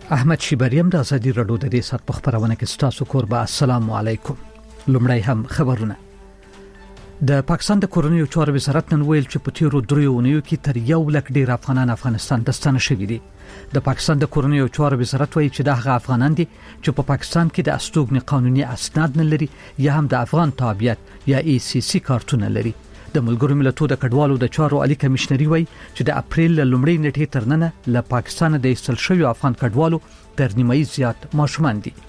احمد شیبریم د ازادي رادیو د دې سات په خبرونه کې ستاسو کوربه. السلام علیکم. لومړی هم خبرونه. د پاکستان د کورنیو چارو وزارت نن ویل چې په تیرو 3 اونیو کې تر 1 لک ډیر افغانان افغانستان ته ستانه شوي دي. د پاکستان د کورنیو چارو وزارت وایي چې دغه افغانان دي چې په پاکستان کې د استوګنې قانوني اسناد نه لري یا هم د افغان تابعیت یا ECC کارتونه لري. د ملګرو ملتونو د کډوالو د چارو عالی کمشنري وایي چې د اپریل لومړۍ نیټې تر نن له پاکستان د ایستل شوی افغان کډوالو تر نیمایي زیات ماشومان دي.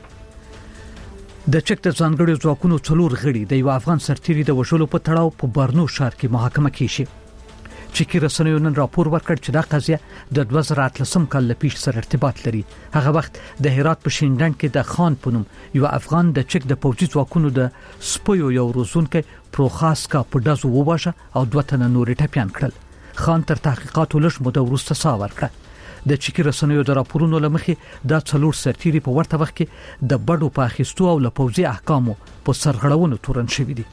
د چک د ځانګړو ځواکونو څلور غړي د یو افغان سرتیري د وژلو په تړاو په برنو ښار کې محاکمه کیږي. چکی رسنیو نن راپور ورکړ چې دا قضیه د 2013 کال له پیښ سره ارتباط لري. هغه وخت د هرات په شینډنډ کې د خان پونم یو افغان د چک د پوځي ځواکونو د سپیو یو روزونکو پروخاسکا په داسو وواشه او دوه تنه نور ټپيان کړل. خان تر تحقیقاتو لږ موده وروسته سا ورکړه. د چکی رسنیو د راپورونو لمخې دا څلور سرتیري په ورته وخت کې د بډو په اخیستو او له پوځي احکامو په سرغړونو تورن شوي دي.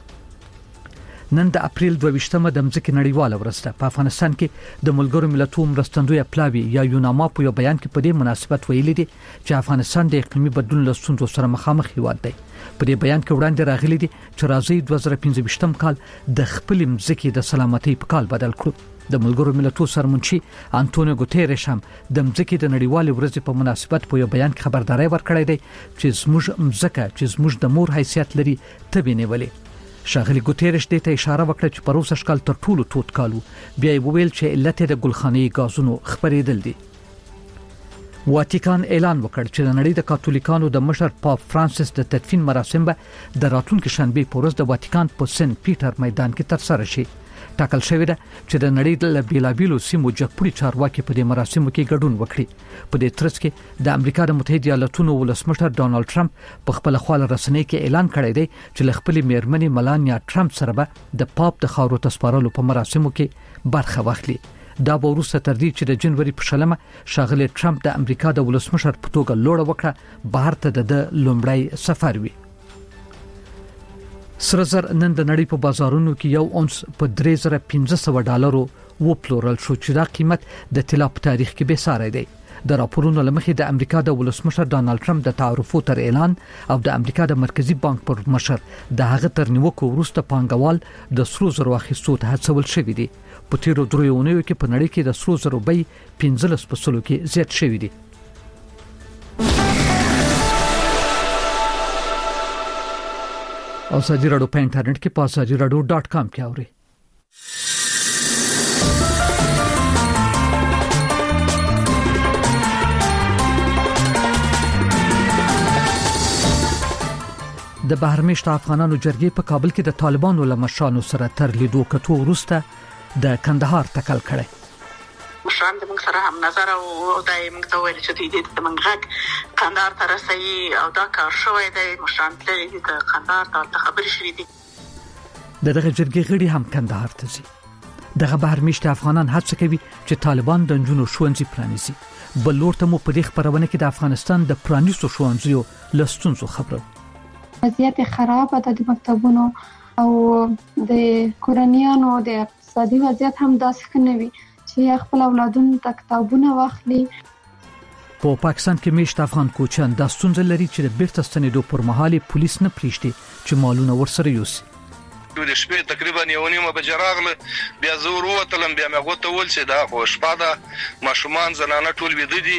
نن د اپریل 22مه د مځکې نړیواله ورځ ده. په افغانستان کې د ملګرو ملتونو مرستندوی پلاوی یا یوناما په یو بیان کې په دې مناسبت ویلي دي چې افغانستان د اقلیمي بدلون له ستونزو سره مخامخ هیواد دی. په دې بیان کې وړاندې راغلي دي چې راځي 2015م کال د خپل مځکې د سلامتۍ په کال بدل کړو. د ملګرو ملتونو سرمنشي انټونیو ګوتيريش هم د مځکې د نړیوالې ورځې په مناسبت په یو بیان کې خبرداري ورکړې ده چې زموږ مځکه چې زموږ د مور حیثیت لري تبې نیولې. شاغلی ګوتيريش دې ته اشاره وکړه چې پروسه شکل تر ټولو توت کالو بیا یې وویل چې علت د ګلخانې غازونو خبرېدل دي. واتیکان اعلان وکړ چې د نړۍ د کاتولیکانو د مشر پاپ فرانسیس د تدفین مراسم به د راتلونکي شنبه په ورځ د واتیکان په سنت پیټر میدان کې ترسره شي. ټاکل شوی ده چې د نړۍ د بیلابیلو سیمو جګپړي چارواکي په دې مراسمو کې ګډون وکړي. په دې ترڅ کې د امریکا د متحده ایالاتونو ولسمشر ډانلډ ټرمپ په خپل خپل رسنۍ کې اعلان کړی دی چې له خپل میرمنې ملانیا ټرمپ سره به د پاپ د خاورو تسپارلو په مراسمو کې برخه واخلي. دا به وروسته تر دې چې د جنوري په شلمه شاغلی ټرمپ د امریکا د ولسمشر په توګه لوړه وکړه بهر ته د لومړی سفر وي. سره زر نن د نړۍ په بازارونو کې یو اونس په $3500 وپلورل شو چې دا قیمت د طلا په تاریخ کې به ساره دی. د راپورونو لمخې د امریکا د ولسمشر ډانلډ ټرمپ د تعرفو تر اعلان او د امریکا د مرکزی بانک پر مشر د هغه تر نیوکو وروسته پانګوال د سرو زرو اخیستو ته هڅول شوی دي. په تیرو 3 اونیو کې په نړۍ کې د سرو زرو بیې 15% کې زیات شوی دي. او ازادي رادیو په انټرنیټ کې په azadiradio.com کې اوري. د بهرمېشت افغانانو جرګې په کابل کې د طالبانو له مشرانو سره تر لیدو کتو وروسته د کندهار تکل کړي. مشران د موږ سره هم نظر او د موږ ته ویل چې د موږ غږ کندهار ته رسېږي او دا کار شوی دی. مشران تللي دي کندهار ته خبرې شوې دي. دغه جرګې غړي هم کندهار ته ځي. دغه بهرمېشت افغانان هڅه کوي چې طالبان د نجونو ښوونځي پرانیزي. بل لور ته مو په دې خبرونه کې د افغانستان د پرانیستو ښوونځیو له ستونزو خبرو. وضعیت خراب ده د مکتبونو او د کورنیانو د اقتصادي وضعیت هم داسې نه وي چې خپل اولادونو ته کتابونه واخلي. په پاکستان کې میشت افغان کوچیان د ستونزې لري چې د بیرته ستنېدو پر مهال پولیس نه پریږدي چې مالونه ورسره یوسي. د شپې تقریبا 1:30 بجې راغله، بیا زه وروتلم، بیا مې غوته ول چې دا خو شپه ده، ماشومان زنانه ټول ویده دي.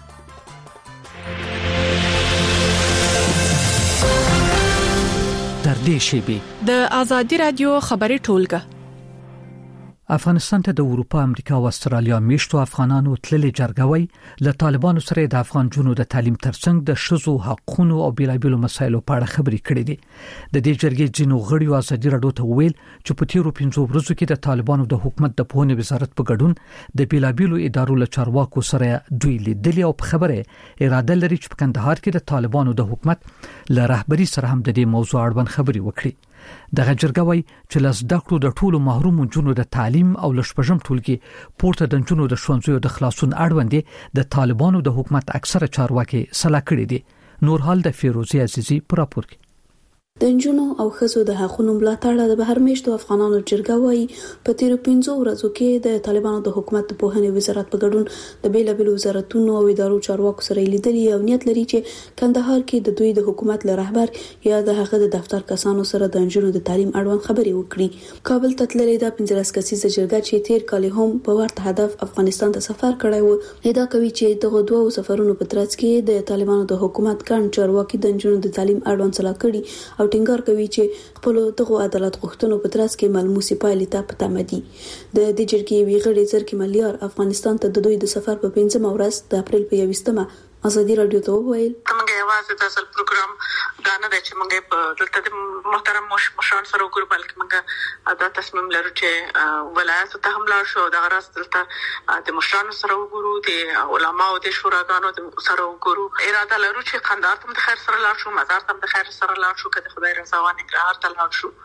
تر دې شیبې د ازادي رادیو خبري ټولګه افغانستان ته د اروپا، امریکا او استرالیا میشتو افغانانو تللي جرګوي له طالبانو سره د افغان جنونو د تعلیم ترڅنګ د شذو حقوقو او بیلابیلو مسایلو په اړه خبرې کړې دي. د دې جرګې جنو غړي ازادي رادیو ته ویل چې په تیرو 5 ورځو کې د طالبانو د حکومت د پوهنې وزارت په ګډون د بیلابیلو ادارو له چارواکو سره دوی لیدلي او په خبره اراده لري چې په کندهار کې د طالبانو د حکومت له رهبری سره هم د دې موضوع اړوند خبرې وکړي. دغه جرګوي چې لزده کړو د ټولو محروم جنونو د تعلیم او لشپږم ټولګي پورته د جنونو د ښوونځیو د خلاصون اړوند د طالبانو د حکومت اکثره چارواکي سلا کړی دي. نور حال د فیروزی عزیزی پر راپور کې. د نجونو او ښځو د حقوقو ملاتړ د بهر میشتو افغانانو جرګه وايي په تیر 15 ورځو کې د طالبانو د حکومت په پوهنې وزارت په ګډون د بیلابل وزارتونو او ادارو چارواکو سره لیدلي او نیت لري چې کندهار کې د دوی د حکومت له رهبر یا د هغه د دفتر کسانو سره د نجونو د تعلیم اړوند خبرې وکړي. کابل ته تللې د 15 کسیزه جرګه چې تیر کال هم په ورته هدف افغانستان ته سفر کړی و ادعا کوي چې دغه دوه سفرونو په ترڅ کې د طالبانو د حکومت ګڼ چارواکي د نجونو د تعلیم اړوند صلاح کړي او ټینګار کوي چې خپل دغه عدالت غوښتنو په ترڅ کې ملموسي پایلې ته په تمه دي. د دې جرګې ویغړې ځرکې ملیار افغانستان ته د دوی د سفر په 15 ورځ د اپریل په 21مه ازادي رادیو ته وویل موږ یوازې د اصل پروګرام دا نه دی چې موږ په دلته د محترم مشران سره وګورو بلکې موږ دا تصمیم لرو چې ولایت ته هم لاړ شو د غرض دلته د مشران سره وګورو د علماو د شوراګانو سره وګورو. اراده لرو چې قندهار ته د خیر سره لاړ شو مزار ته د خیر سره لاړ شو کله خدای رضا وانه ننګرهار ته لاړ شو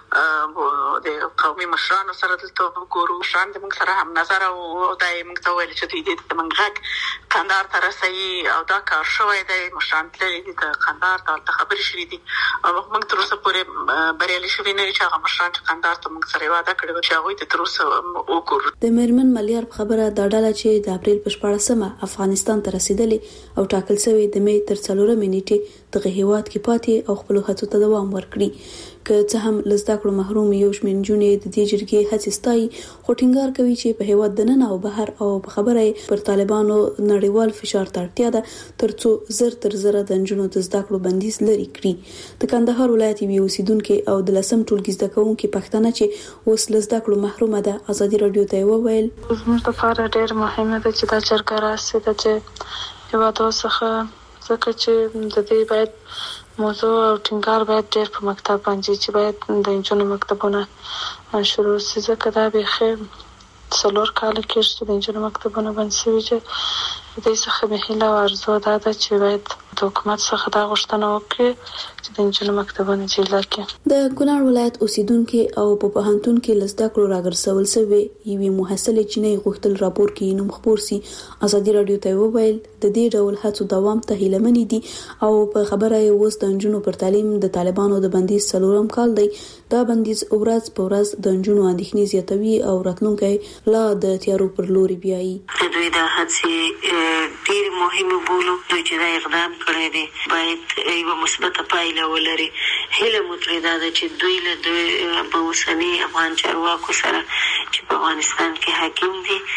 د قومي مشران سره دلته وګورو. مشران د موږ سره هم نظر او د موږ ته ویل چې د موږ غږ قندهار ته رسېږي او دا کار شوی دی. مشران تللي دي د قندهار ته خبرې شوې دي او موږ تر اوسه پورې بریالي شوي نه چې هغه مشران چې قندهار ته موږ سره وعده کړې چې هغوی ته تر اوسه وګورو. د میرمن ملیار په خبره دا ډله چې د اپریل په 14مه افغانستان ته رسیدلې او ټاکل شوی د می تر 4 نیټې دغه هیواد کې پاتې او خپل هڅو ته دوام ورکړي. که څه هم لزدا کړو محروم یو شمېر نجونې د دې جرګې هڅې ستایي خو ټینګار کوي چې په هیواد دننه او بهر او په خبره پر طالبانو نړیوال فشار ته اړتیا ده ترڅو زر تر زره د نجونو د زده کړو بندیز لري کړي. د کندهار ولایت یو اوسیدونکو او د لسم ټولګي زده کوونکو پښتنه چې اوس لزدا کړو محرومه ده ازادي رادیو ته وویل زموږ لپاره ډېر مهمه ده چې دا جرګه راسي چې هیواد څخه ځکه چې د دې باید موضوع او ټینګار باید ډېر په مکتب باندې چې باید د نجونو مکتبونه شروع شي ځکه دا به خیر 4 کال کې چې د نجونو مکتبونه بند شوي چې د دې څخه به هیله او ارزو دا ده چې باید د حکومت څخه دا غوښتنه وکړي چې د نجونو مکتبونه جوړ کړي. د کونړ ولایت اوسیدونکو او په پوهنتون کې لزدا کړو راګرځول شوی یوې محصله چینه غوښتل راپور کې نوم خبر سي. ازادي رادیو ته وویل د دې ډول هڅو دوام ته هیله منې دي او په خبره یې اوس د نجونو پر تعلیم د طالبانو د بندیز 4م کال دی. دا بندیز ورځ په ورځ د نجونو اندېښنې زیاتوي او راتلونکي لا د تیارو پر لوري بیایي. دوی د هڅې ډېر مهمه بولو چې دا اقدام کړی دی باید یو مثبت پایله ولري. هیله مو ترې دا ده چې دوی له په اوسني افغان چارواکو سره چې په افغانستان کې حاکم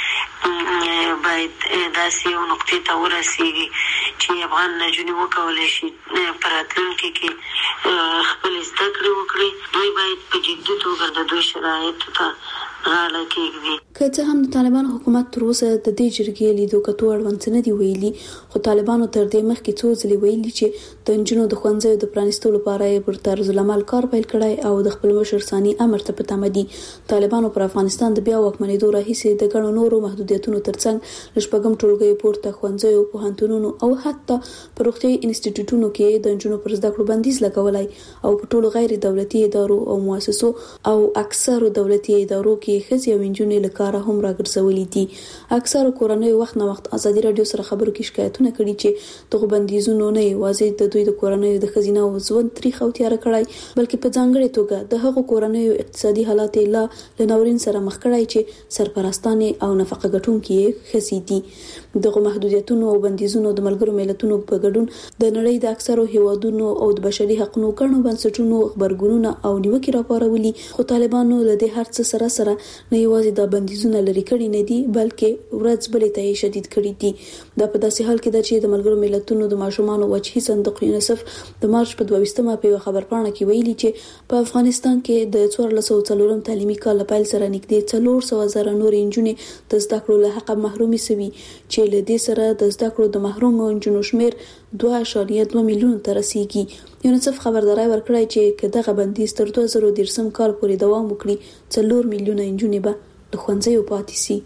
دي باید داسې یو نقطې ته ورسیږي چې افغان نجونې وکولی شي په راتلونکي کې خپل زده کړې وکړي. دوی باید په جدي توګه د دوی شرایطو ته غاړه کېږدي. که څه هم د طالبانو حکومت تر اوسه د دې جرګې لیدو کتو اړوند څه نه دی ویلي خو طالبانو تر دې مخکې څو ځلې ویلي چې د نجونو د ښوونځیو د پرانیستو لپاره یې پر طرز العمل کار پیل کړی او د خپل مشر ثاني امر ته په تمه دي. طالبانو پر افغانستان د بیا واکمنېدو راهیسې د ګڼو نورو محدودیتونو ترڅنګ له شپږم ټولګیو پورته ښوونځیو پوهنتونونو او حتی په روغتیايي انسټیټیوټونو کې د نجونو پر زده کړو بندیز لګولی او په ټولو غیر دولتي ادارو او مؤسسو او اکثرو دولتي ادارو کې ښځې او نجونې له کاره هم راګرځولي دي. اکثرو کورنیو وخت نه وخت ازادي رادیو سره خبرو کې شکایتونه کړي چې دغه بندیزونو نه یوازې د دوی د کورنیو د ښځینه او ژوند تاریخ او تیار کړای بلکې په ځانګړي توګه د هغو کورنیو اقتصادي حالات لا له ناورین سره مخ کړای چې سرپرستانې او نفقه ګټونکي ښځې دي. دغه محدودیتونو او بندیزونو د ملګرو ملتونو په ګډون د نړۍ د اکثرو هیوادونو او د بشري حقوقو ګڼو بنسټونو خبرګونونه او نیوکې راپارولي خو طالبانو له دې هر څه سره نه یوازې د بندیزونه لري کړي نه دي بلکې ورځ بلې ته شدید کړي دي. دا په داسې حال کې ده چې د ملګرو ملتونو د ماشومانو وجهي صندوق یونیسف د مارچ په 22مه په خبرپاڼه کې ویلي چې په افغانستان کې د 1404 تعلیمي کال پیل سره نږدې 400,000 نور نجونې د زده کړو له حق محرومي شوي چې له دې سره د زده کړو د محروم نجونو شمیر 2.2 میلیون ته رسیږي. یونیسف خبرداري ورکړی چې که دغه بندیز تر 2013 کال پورې دوام وکړي 4 میلیونه نجونې به د ښوونځیو پاتې شي.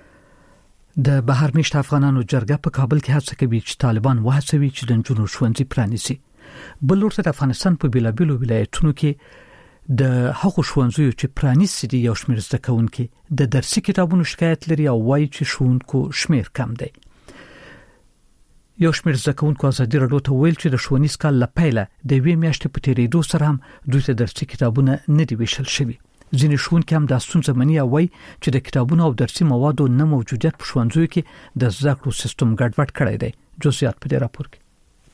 د بهر میشت افغانانو جرګه په کابل کې هڅه کوي چې طالبان وهڅوي چې د نجونو ښوونځي پرانیزي. بل ورته د افغانستان په بیلابیلو ولایتونو کې د هغو ښوونځیو چې پرانیستي دي یو شمېر زده کوونکي د درسي کتابونو شکایت لري او وایي چې ښوونکو شمیر کم دی. یو شمېر زکونکو ازادي راډیو ته ویل چې د ښوونیز کال لپاره د وی میاشتې په تیریدو سره هم دوی ته درسي کتابونه نه دی ویشل شوی. ځینې ښوونکي هم د ستونزه مني او وایي چې د کتابونو او درسي موادو نه موجودیت په ښوونځیو کې د زده کړو سیستم ګډوډ کړی دی. جزئیات په دې راپور کې.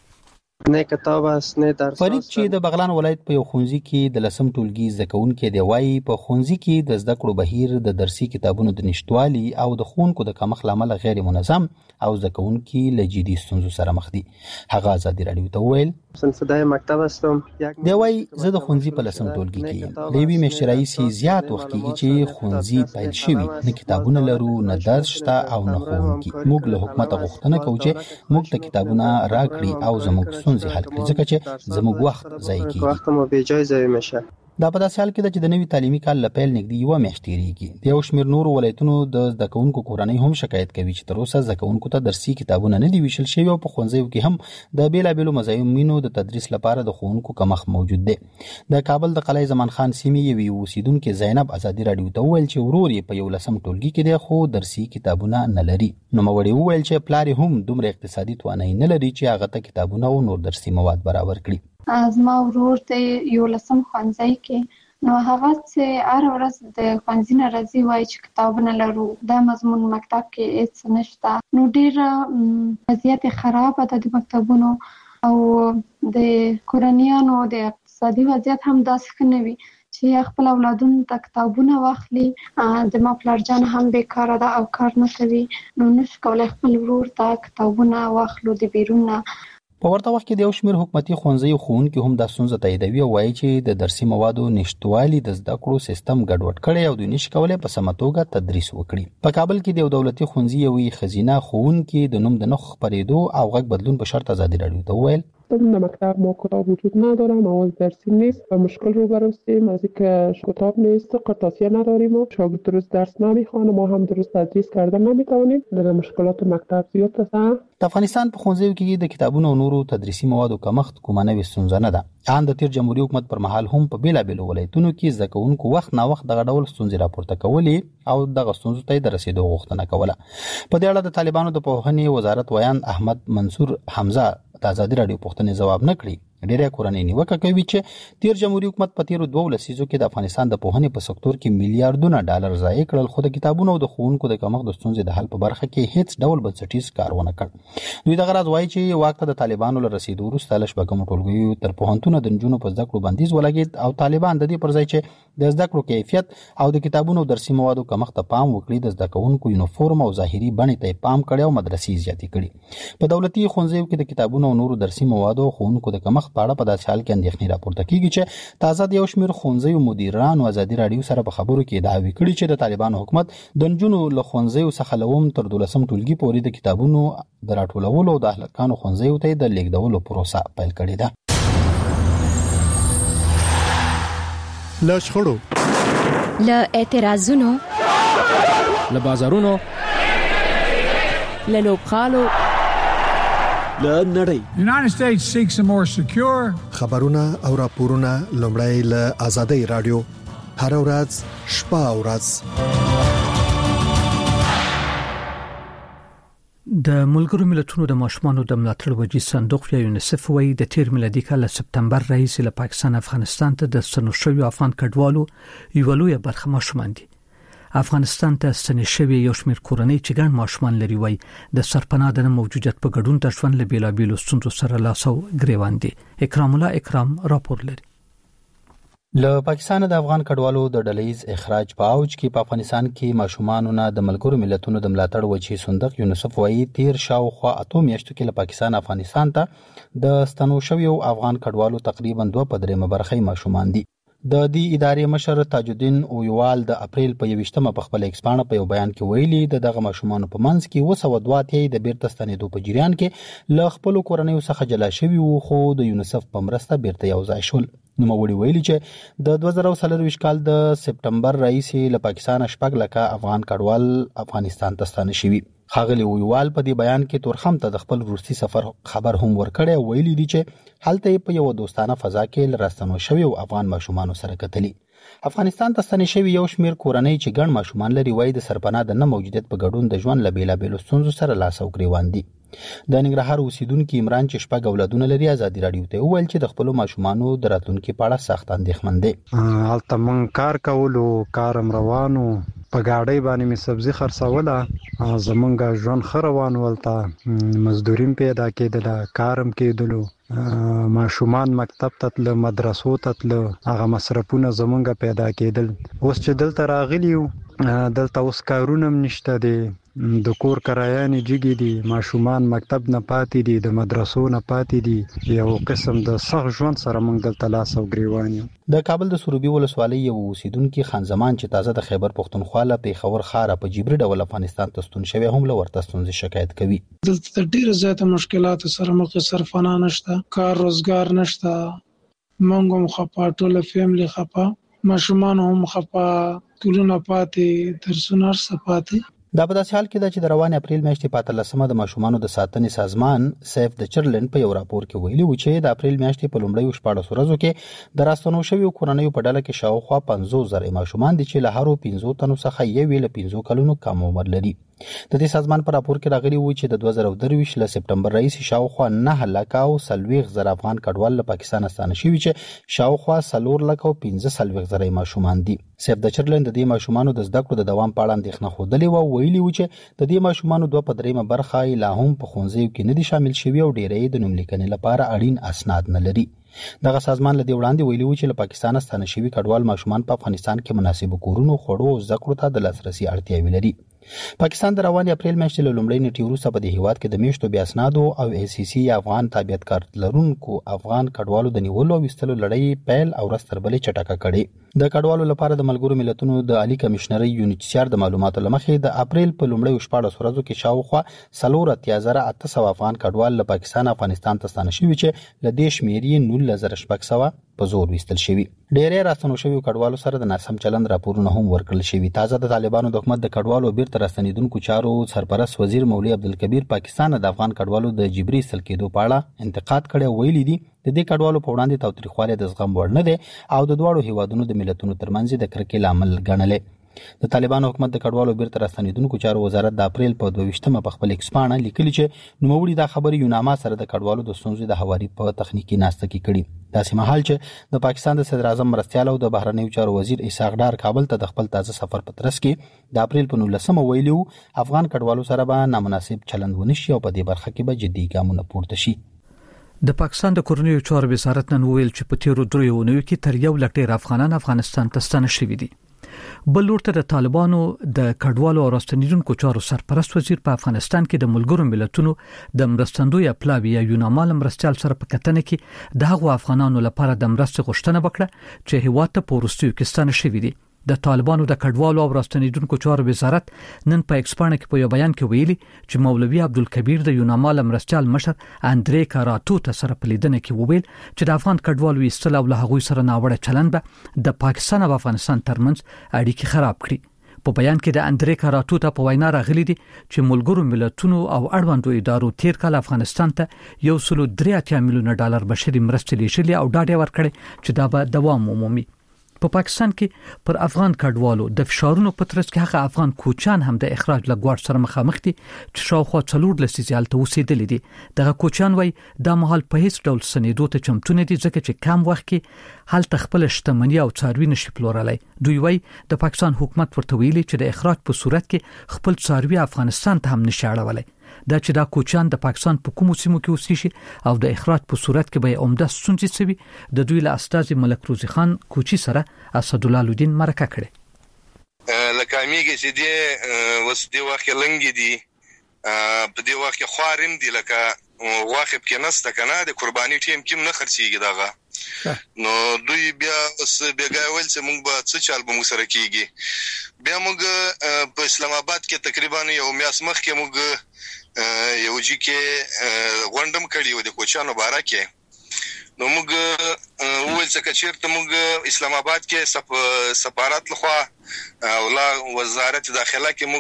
نه کتاب است نه درس. فرید چې د بغلان ولایت په یو ښوونځي کې د لسم ټولګي زده کوونکي دی وایي په ښوونځي کې د زده کړو بهیر د درسي کتابونو د نشټوالي او د ښوونکو د کمښت لامل غیر منظم او زده کوونکي له جدي ستونزو سره مخ دي. هغه ازادي راډیو ته ویل صنفدای مکتب هستم. دی وایي زه د ښوونځي په لسم ټولګي کې یم. د یوې میاشتې راهیسې زیات وخت کېږي چې ښوونځي پیل شوي، نه کتابونه لرو، نه درس شته او نه ښوونکي. موږ له حکومته غوښتنه کوو چې موږ ته کتابونه راکړي او زموږ ستونزې حل کړي، ځکه چې زموږ وخت ضایع کیږي. وخت مو بې ځای ضایع میشه. دا په داسې حال کې ده چې د نوي تعلیمي کال له پیل نږدې یوه میاشت تېرېږي. د یو شمېر نورو ولایتونو د زده کوونکو کورنۍ هم شکایت کوي چې تر اوسه زده کوونکو ته درسي کتابونه نه دي ویشل شوي او په ښوونځیو کې هم د بېلابېلو مضامینو د تدریس لپاره د ښوونکو کمښت موجود دی. د کابل د قلعه زمان خان سیمې یوې اوسیدونکې زینب ازادي راډیو ته وویل چې ورور یې په 11 ټولګي کې دی خو درسي کتابونه نه لري. نوموړي وویل چې پلار یې هم دومره اقتصادي توانایي نه لري چې هغه ته کتابونه او نور درسي مواد برابر کړي. زما ورور ته 11 ښوونځی کې نو هغه چې هر ورځ د ښوونځي نه راځي وایي چې کتابونه لرو، دا مضمون مکتب کې هیڅ نشته. نو ډېر وضعیت خرابه ده د مکتبونو او د کورنیانو د اقتصادي وضعیت هم داسې ښه نه وي چې خپل اولادونو ته کتابونه واخلي. د ما پلارجان هم بیکاره ده او کار نه کوي، نو نشي کولی خپل ورور ته کتابونه واخلو د بیرون نه. په ورته وخت کې د یو شمېر حکومتي ښوونځیو ښوونکي هم دا ستونزه تاییدوي او وایي چې د درسي موادو نشتوالي د زده کړو سیستم ګډوډ کړی او دوی نشي کولی په سمه توګه تدریس وکړي. په کابل کې د یو دولتي ښوونځي یوې ښځینه ښوونکي د نوم د نه خپرېدو او غږ بدلون په شرط ازادي راډیو ته وویل در مکتب ما کتاب وجود نداره، مواد درسی نیست و مشکل رو برستیم از اینکه کتاب نیست، قرطاسیه نداریم و شاگرد درست درس نمیخوانه، ما هم درست تدریس کردن نمیتونیم. در مشکلات مکتب زیاد هست. د افغانستان په ښوونځیو کې د کتابونو او نورو تدریسي موادو کمښت کومه نوې ستونزه نه ده. ان د تیر جمهوریت حکومت پر مهال هم په بیلابېلو ولایتونو کې زده کوونکو وخت نا وخت دغه ډول ستونزې راپورته کولې او دغه ستونزو ته د رسیدو غوښتنه کوله. په دې اړه د طالبانو د پوهنې وزارت ویاند احمد منصور حمزه د ازادي راډیو پوښتنې ځواب نه کړي. ډېری کورنۍ نیوکه کوي چې تیر جمهوریت حکومت په تیرو 2 لسیزو کې د افغانستان د پوهنې په سکتور کې میلیارډونه ډالر ضایع کړل خو د کتابونو او د ښوونکو د کمښت د ستونزې د حل په برخه کې هیڅ ډول بنسټیز کار ونه کړ. دوی دغه راز وایي چې واک ته د طالبانو له رسیدو وروسته له شپږمو ټولګیو تر پوهنتونه د نجونو په زده کړو بندیز ولګېد او طالبان د دې پر ځای چې د زده کړو کیفیت او د کتابونو او درسي موادو کمښت ته پام وکړي د زده کوونکو یونیفورم او ظاهري بڼې ته پام کړی او مدرسې زیاتې کړي. په دولتي ښوونځیو کې د کتابونو او نورو درسي موادو او ښوونکو د کمښت په اړه په داسې حال کې اندېښنې راپورته کیږي چې تازه د یو شمېر ښوونځیو مدیرانو ازادي راډیو سره په خبرو کې ادعاوې کړي چې د طالبانو حکومت د نجونو له ښوونځیو څخه له تر 12 ټولګي پورې د کتابونو د راټولولو او د هلکانو ښوونځیو ته د لیږدولو پروسه پیل کړې ده. له شخړو، له اعتراضونو، له بازارونو، له لوبغالو، له نړۍ. United States seeks a more secure. خبرونه او راپورونه لومړی له آزادۍ رادیو هر ورځ شپه او ورځ. د ملګرو ملتونو د ماشومانو د ملاتړ وجې صندوق یا یونیسف وایي د تیر میلادي کال سپتمبر راهیسې له پاکستان افغانستان ته د ستنو شویو افغان کډوالو یوه لویه برخه ماشومان دي. افغانستان ته ستنې شوي یو شمېر کورنۍ چې ګڼ ماشومان لري وایي د سرپناه د موجودیت په ګډون د ژوند له بیلابېلو ستونزو سره لاس او ګریوان دي. اکرام الله اکرام راپور لري. له پاکستان د افغان کډوالو د ډلهیز اخراج په اوج کې په افغانستان کې ماشومانو نه د ملګرو ملتونو د ملاتړ وجې صندوق یونیسف وایي تیر شاوخوا 8 میاشتو کې له پاکستان افغانستان ته د ستنو شویو افغان کډوالو تقریبا 2/3 برخه ماشومان دي. د دې ادارې مشر تاج الدین اویوال د اپریل په 21مه په خپل ایکسپانه په یو بیان کې ویلي د دغه ماشومان په منځ کې 202 د بیرته ستنېدو په جریان کې له خپل کورنیو څخه جلا شوي وو خو د یونیسف په مرسته بیرته یو ځای شول. نوموړي ویلي چې د 2024 کال د سپټمبر راهیسې له پاکستان 6 لکه افغان کډوال افغانستان ته ستانه شوي. ښاغلي اویوال په دې بیان کې تورخم ته د خپل وروستي سفر خبر هم ورکړی او ویلي دي چې هلته په یو دوستانه فضا کې راستنو شوي او افغان ماشومانو سره کتلي. افغانستان ته ستنې شوي یو شمېر کورنۍ چې ګڼ ماشومان لري وایي د سرپناه د نه موجودیت په ګډون د ژوند له بیلابېلو ستونزو سره لاس او ګریوان دي. د ننګرهار اوسیدونکو عمران چې شپږ اولادونه لري ازادي رادیو ته وویل چې د خپل ماشومانو د راتلونکي په اړه سخت اندېښمن دي. هلته مونږ کار کولو، کارم روانو، په گاډۍ باندې می سبزی خرڅوله، زمونږ ژوند ښه روان ولته، مزدوریم پیدا کېدله، کارم کېدلو، ماشومان مکتب ته تلل، مدرسو ته تلل، هغه مصرفونه زمونږ پیدا کېدل. اوس چې دلته راغلی یو، دلته اوس کارونه هم نشته دي، د کور کرایانې جګې دي، ماشومان مکتب نه پاتې دي، د مدرسو نه پاتې دي، یو قسم د سخت ژوند سره موږ دلته لاس او ګریوان یو. د کابل د سروبي ولسوالۍ یو اوسیدونکي خان زمان چې تازه د خیبر پښتونخوا له پیښور ښار په جبري ډول افغانستان ته ستون شوی هم له ورته ستونزې شکایت کوي. دلته ډېر زیات مشکلات سره مخ صرفانه نشته، کار روزګار نشته، موږ هم خپه، ټول فیملی خپه، ماشومان هم خپه، ټولونه پاتې، درسونه پاتې. دا په داسې حال کې ده چې د روان اپریل میاشتې په 13مه د ماشومانو د ساتنې سازمان سیف د چرلند په یو راپور کې ویلي و چې د اپریل میاشتې په لومړیو 14 ورځو کې د راستنو شویو کورنیو په ډله کې شاوخوا 50,000 ماشومان دي چې له هرو 15 تنو څخه یو له 15 کلونو کم عمر لري. د دې سازمان په راپور کې راغلي و چې د 2023 له سپټمبر راهیسې شاوخوا 9,40,000 افغان کډوال له پاکستان ستانه شوي چې شاوخوا 4,15,000 ماشومان دي. سیف د چرلند د دې ماشومانو د زده کړو د دوام په اړه اندېښنه ښودلې و، ویلي و چې د دې ماشومانو 2/3 برخه لا هم په ښوونځیو کې نه دي شامل شوي او ډېری د نوملیکنې لپاره اړین اسناد نه لري. دغه سازمان له دې وړاندې ویلي و چې له پاکستان ستانه شوي کډوال ماشومان په افغانستان کې مناسب کورونو، خوړو او زده کړو ته د لاسرسي اړتیاوې لري. پاکستان د رواني اپریل میاشتې له لومړۍ نیټې وروسته په دې هیواد کې د میاشتو بیا اسنادو او ACC یا افغان تابعیت کارت لرونکو افغان کډوالو د نیولو او ویستلو لړۍ پیل او ورځ تر بلې چټکه کړې. د کډوالو لپاره د ملګرو ملتونو د عالی کمشنرۍ UNHCR د معلوماتو لمخې د اپریل په لومړیو 14 ورځو کې شاوخوا 4,800 افغان کډوال له پاکستان افغانستان ته ستانه شوي چې له دې شمېر یې 19,600 په زور ویستل شوي. ډېری راستنو شویو کډوالو سره د ناسم چلند راپورونه هم ورکړل شوي. تازه د طالبانو د حکومت د کډوالو بیرته راستنېدونکو چارو سرپرست وزیر مولوي عبدالکبیر پاکستان د افغان کډوالو د جبري ایستل کېدو په اړه انتقاد کړی، ویلي دي د دې کډوالو په وړاندې تاوتریخوالی د زغم وړ نه دی او د دواړو هیوادونو د ملتونو ترمنځ د کرکې لامل ګڼلی. د طالبانو حکومت د کډوالو بیرته راستنېدونکو چارو وزارت د اپریل په 22مه په خپل ایکس پاڼه لیکلي چې نوموړي دا خبرې یوناما سره د کډوالو د ستونزو د هواري په تخنیکي ناسته کې کړي. داسې مهال چې د پاکستان د صدر اعظم مرستیال او د بهرنیو چارو وزیر اسحاق ډار کابل ته د خپل تازه سفر په ترڅ کې د اپریل په 19مه ویلي وو افغان کډوالو سره به نامناسب چلند ونشي او په دې برخه کې به جدي ګامونه پورته شي. د پاکستان د کورنیو چارو وزارت نن ویل چې په تیرو 3 اونیو کې تر 1 لک ډیر افغانان افغانستان ته ستانه شوي دي. بل ورته د طالبانو د کډوالو او راستنیدونکو چارو سرپرست وزیر په افغانستان کې د ملګرو ملتونو د مرستندوی اپلاوی یا یوناما مرستيال سره په کتنه کې د هغو افغانانو لپاره د مرستې غوښتنه وکړه چې هیواد ته پورستیو کې ستانه شوي دي. د طالبانو د کډوالو او راستنیدونکو چارو وزارت نن په ایکسپانه کې په یو بیان کې ویلي چې مولوي عبدالکبیر د یوناما مرستيال مشر اندرې کاراتو ته سره په لیدنه کې وویل چې د افغان کډوالو ایستل او له هغوی سره ناوړه چلند به د پاکستان او افغانستان ترمنځ اړیکې خراب کړي. په بیان کې د اندرې کاراتو ته په وینا راغلي دي چې ملګرو ملتونو او اړوندو ادارو تیر کال افغانستان ته $1.3 میلیون بشري مرستې لیږلې او ډاډ ورکړي چې دا به دوام ومومي. په پاکستان کې پر افغان کډوالو د فشارونو په ترڅ کې هغه افغان کوچان هم د اخراج لګوړ سره مخامخ دي چې شاوخوا 4 لسیزې ته اوسېدلي دي. دغه کوچان وای د مهال په هیڅ ډول سنیدو ته چمتو نه دي ځکه چې کم وخت کې هلته خپل شتمنۍ او څاروي نشي پلورلای. دوی وای د پاکستان حکومت ورته ویلي چې د اخراج په صورت کې خپل څاروي افغانستان ته هم نشي اړولای. دا چې دا کوچان د پاکستان په کومو سیمو کې اوسېږي او د اخراج په صورت کې به عمده ستونزې سوي. د دوی له استاذ ملک روزي خان کوچی سره اسدالله الدین مرکه کړي. لکه میږي چې دی وس دی واخه لنګي دي په دې وخت کې خوارم دي لکه واخه کې نسته کنه د قرباني ټیم کې نه خرڅيږي داغه نو دوی بیا بیګاول چې موږ به څه چل به موږ سره کیږي. بیا موږ په اسلام آباد کې تقریبا یو میاس مخ کې موږ یو جی کې غونډم کړی و د کوچانو باره کې نو موږ ول څه چیرته موږ اسلام آباد کې سفارت لخوا او لا وزارت داخله کې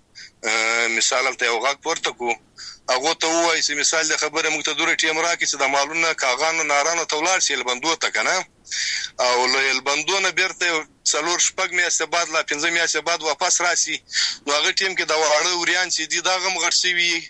موږ مثال ته یو غاک پورته کو هغه ته وایي چې مثال د خبره موږ ته دوره ټیم راکې چې د مالونه کاغانو نارانو تولار شي البندو ته کنه او له البندونه بیرته څلور شپږ میاشتې بعد لا 15 میاشتې بعد واپس راسي نو هغه ټیم کې د واړه اوريان چې دي دا غم غړسوي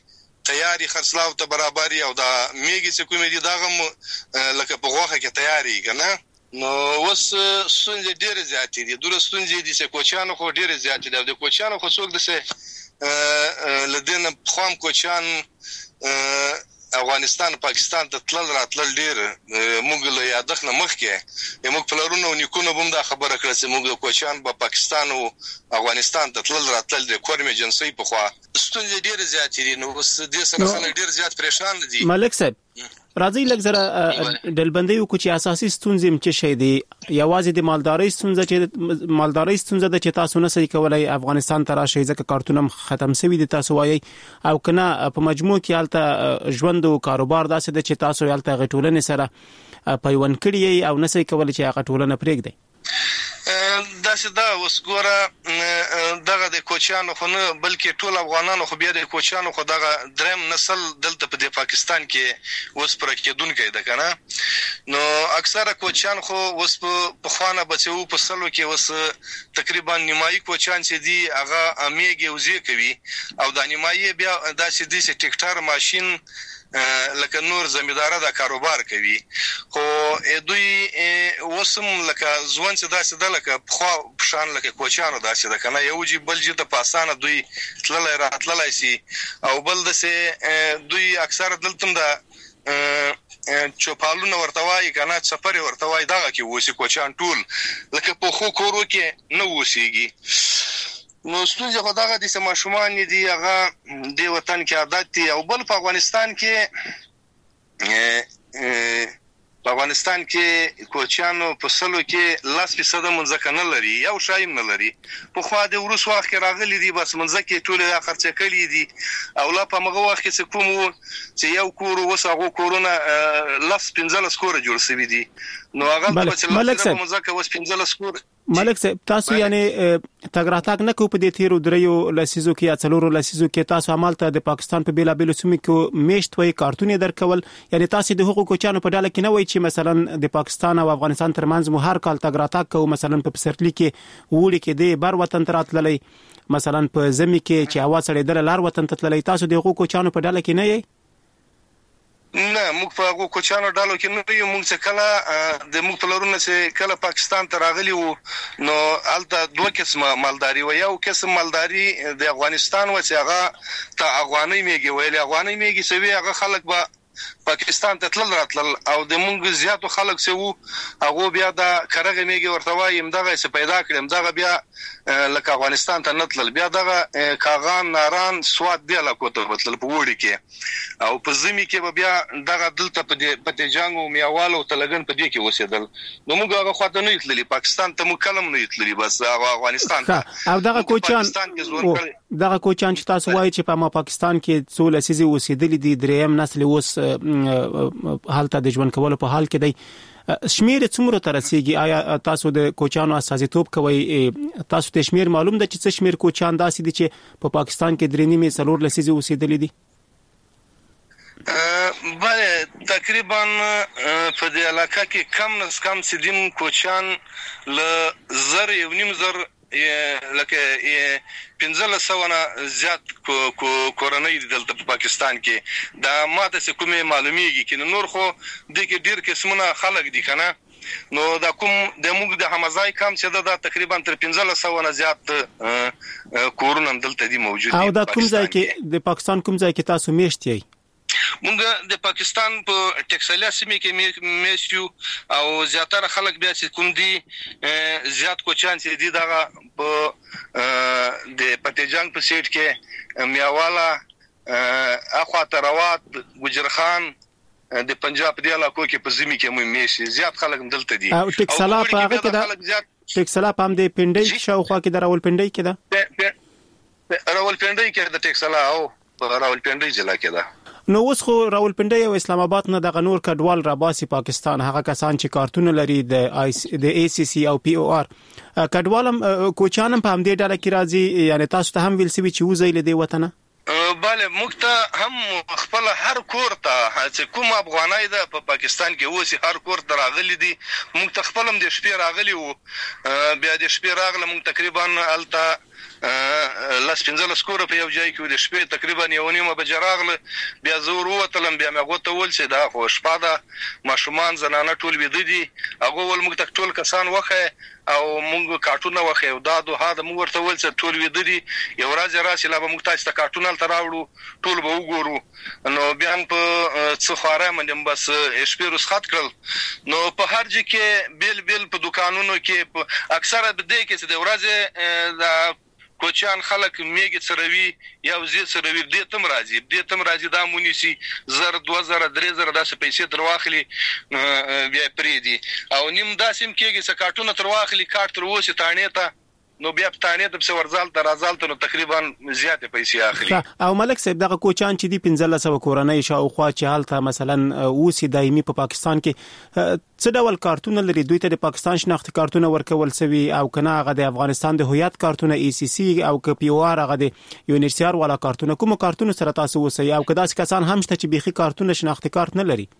تیاری خرڅلاو ته برابري او دا میګي چې کومې دي دغه لکه په غوخه کې تیاری کنه. نو وس ستونزې ډېرې زیاتې دي. دوره ستونزې دي چې کوچیانو خو ډېرې زیاتې دي. د کوچیانو خو څوک د لدین خام کوچیان افغانستان پاکستان ته تلل راتلل ډېر موږ له یادښت نه مخکې موږ پلرونو او نیکونو هم دا خبره کړه چې موږ د کوچیان په پاکستان او افغانستان ته تلل راتلل د کورمې جنسي په خوا ستونزې ډېرې زیاتې دي. نو اوس دې سره خلک ډېر زیات پریشان دي. ملک صاحب راځي لږ زره ډلبندي وکړو چې اساسي ستونزې م څه شي دي. یوازې د مالدارۍ ستونزه ده چې تاسو نه صحیح کولای افغانستان ته راشي ځکه کارتونه ختم شوی دي تاسو وایي او کنه په مجموع کې حالت ژوند او کاروبار داسې ده چې تاسو حالت غټولنې سره پیوند کړی او نه صحیح کولای چې هغه ټولنه پرېږدي. داسې دا اوس ګوره دغه د کوچیانو خو نه بلکې ټول افغانانو خو بیا د کوچیانو خو دغه دریم نسل دلته په پاکستان کې اوس پر کېدونکي ده کنه. نو اکثره کوچیان خو اوس په خوانه بچو په سلو کې اوس تقریبا نیمایي کوچیان چې دي هغه میګي وزي کوي او د نیمایي بیا داسې دي چې ټریکټر ماشين لکه نور زمیندار دا کاروبار کوي. خو دوی وسم لکه ځوان چې داسې د لکه خو شان لکه کوچانو داسې د کنه یو جی بل جته پاسانه دوی تللای راتللای سي او بل دسه دوی اکثر دلتم دا چوپالونه ورتوای کنه سفر ورتوای دغه کې وسی کوچان ټول لکه په خو کورو کې نو وسیږي. نو ستونزه خو دغه د سماشومان دي هغه د وطن کې عادت دي او بل په افغانستان کې کوچانو په سلو کې 10% منځک نه لري یو شایم نه لري. په خو د ورس وخت کې راغلي دي بس منځک ټول خرڅ کړي دي او لا په مغه وخت کې کوم چې یو کور وسغه کورونه 15 کور جوړ شوی دي. نو هغه په منځک وس 15 کور. ملک صاحب تاسو یعنی تګراتاک نه کو په دې تیرو دریو لسیزو کې یا څلورو لسیزو کې تاسو عملته د پاکستان په بیلا بیلو سیمو کې میشت وای کارتونه درکول یعنی تاسو د حقوقو چانو په ډاله کې نه وای چې مثلا د پاکستان او افغانستان ترمنځ مو هر کال تګراتاک کو مثلا په پسرلی کې وړي کې د بر وطن تراتللی مثلا په زمي کې چې اواز سره د لار وطن تتللی تاسو د حقوقو چانو په ډاله کې نه یې؟ نه موږ په هغه کوچانو ډالو کې نه یو. موږ څه کله د موږ پلرونه چې کله پاکستان ته راغلي وو نو الته دوه قسمه مالداري و. یو قسم مالداري د افغانستان و چې هغه ته افغاني میږي ویل افغاني میږي چې هغه خلک به پاکستان ته تلل راتلل او د مونږ زیاتو خلک چې وو هغه بیا د کرغه میږي ورته وایم دغه څه پیدا کړم دغه بیا لکه افغانستان ته نتلل بیا دغه کاغان ناران سواد دی لا کوته وتل په وړي کې او په زمي کې بیا دغه دلته په جنگو میوالو تلګن په دې کې وسیدل. نو موږ هغه خواته نه تللی پاکستان ته مو کلم نه تللی بس افغانستان ته او دغه کوچان چې تاسو وایي چې په پاکستان کې څو لسیزې وسیدل دي دریم نسل اوس حالت د ژوند کولو په حال کې دی. شمیر څومره ترسيږي آیا تاسو د کوچانو اساسيتوب کوي تاسو ته شمیر معلوم ده چې څه شمیر کوچان داسې دي چې په پاکستان کې درې نیمه څلور لسیزې وسیدل دي؟ بله تقریبا په دې علاقه کې کم نس کم سیدیم کوچان ل زر یو نیم زر لکه 1500 نه زیات کورنۍ دلته په پاکستان کې دا ماته څه کومه معلومیږي کې نور خو د کې ډیر قسمونه خلک دي کنه. نو دا کوم د موږ د حمزای کم چې دا تقریبا تر 1500 نه زیات کورونه دلته دي موجود دي. او دا کوم ځای کې د پاکستان کوم ځای کې تاسو میشتي؟ مونږ د پاکستان په ټکسالیا سیمه کې میشو او زیاتره خلک بیا چې کوم دي زیات کوچان چې دي دغه په د پټیجنګ په سیټ کې میاوالا اخوا تروات ګجرخان د پنجاب دی علاقو کې په زمي کې مو میشي زیات خلک دلته دي. او ټکسلا په هغه کې دا ټکسلا په هم د پنډۍ شاوخوا کې د راولپنډۍ کې دا راولپنډۍ کې د ټکسلا او په راولپنډۍ ضلع کې دا. نو اوس خو راولپنډۍ او اسلام آباد نه د غنور کډوال راباسي پاکستان هغه کسان چې کارتونه لري د ای سی سی او پی او آر کډوالم کوچانم په همدې ډله کې راځي یعنی تاسو ته هم ویل سوي چې وځي له دې وطن؟ بله موږ ته هم خپل هر کور ته چې کوم افغانای ده په پاکستان کې اوسې هر کور ته راغلي دي. موږ ته خپل هم د شپې راغلي وو بیا د شپې راغله موږ تقریبا الته لاس 15 سکور په یو ځای کې د شپې تقریبا 1:30 بجې راغله بیا زور وتلم بیا مې غوته ول چې دا خو شپه ده ماشومان زنانه ټول ویده دي هغه ول موږ ټول کسان وخه او موږ کارټونه وخه او دا دوه د موږ ورته ول چې ټول ویده دي یو ورځ راشي لا به موږ تاسو ته کارټونه تر راوړو ټول به وګورو نو بیا په څه خاره باندې بس شپې رسخت کړل نو په هر ځای کې بیل په دکانونو کې اکثره د دې کې چې د ورځې د کوچان خلک میګ سروي یا وزې سروي دې تم راځي دا مونیسي 1000 2000 3000 داسې پیسې تر واخلي بیا پرې دي او نیم داسې کېږي چې کارټونه تر واخلي کارت تر وسه تانه ته نو بیا پټانې د څورزال درازال ته نو تقریبا زیاته پیسې اخلي او ملک صاحب دغه کوچان چې دی 1500 کورنۍ شاوخوا چې حالت مثلا اوسې دایمي په پاکستان کې څه ډول کارتونه لري دوی ته د پاکستان شناخت کارتونه ورکول سوي او کنه هغه د افغانستان د هویت کارتونه ECC او کپیوار هغه د یونیسيار والا کارتونه کوم کارتونه سره تاسو وسي او کدا کسان هم شته چې بيخي کارتونه شناخت کارت نه لري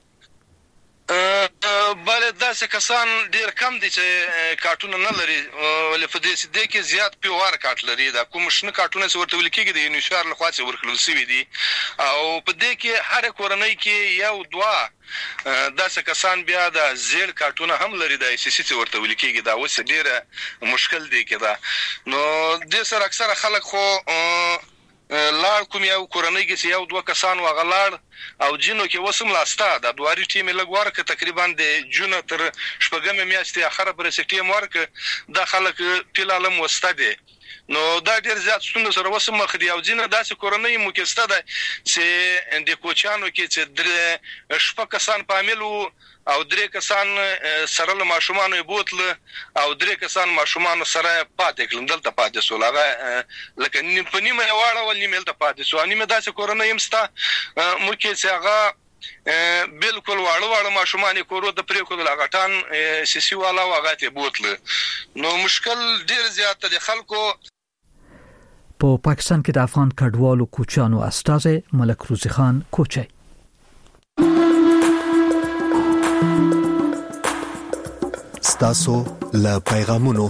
بل داسې کسان ډیر کم دي چې کارتونه نه لري ولې په دې سده کې زیات پیوار کارت لري دا کوم شنه کارتونه ورته ویل کېږي د یونیسيار له خوا څخه ورکړل شوی دي او په دې کې هر کورنۍ کې یو دوا داسې کسان بیا د زیل کارتونه هم لري د ECC ورته ویل کېږي دا اوس ډیره مشکل دی کېدا نو د سر اکثره خلک خو لار کوم یو کورنۍ کې یو دوه کسان وغلاړ او جنو کې وسم لاستا د دواري ټیم لګور ک تقریبا د جون تر شپږم میاشتې اخره پر سټیم ورک د خلک پیلالم وستاده نو دا ډیر زیات ستونزه سره وسم مخ دی او جنه داسې کورنۍ مکسته ده چې د کوچانو کې چې د شپږ کسان پاملو او درې کسان سره له ماشومان بوتل او درې کسان ماشومان سره پاتې کړل دلته پاتې سول هغه لکه په نیمه واړه ول نیمه دلته پاتې سو نیمه داسې کورنۍ همستا مو کې چې هغه بالکل واړه ماشومان کورو د پریکول لغټان سیسی والا واغه ته بوتل نو مشکل ډیر زیات د خلکو په پاکستان کې د افغان کډوالو کوچانو استاد ملک روزي خان کوچي ستاسو له پیغامونو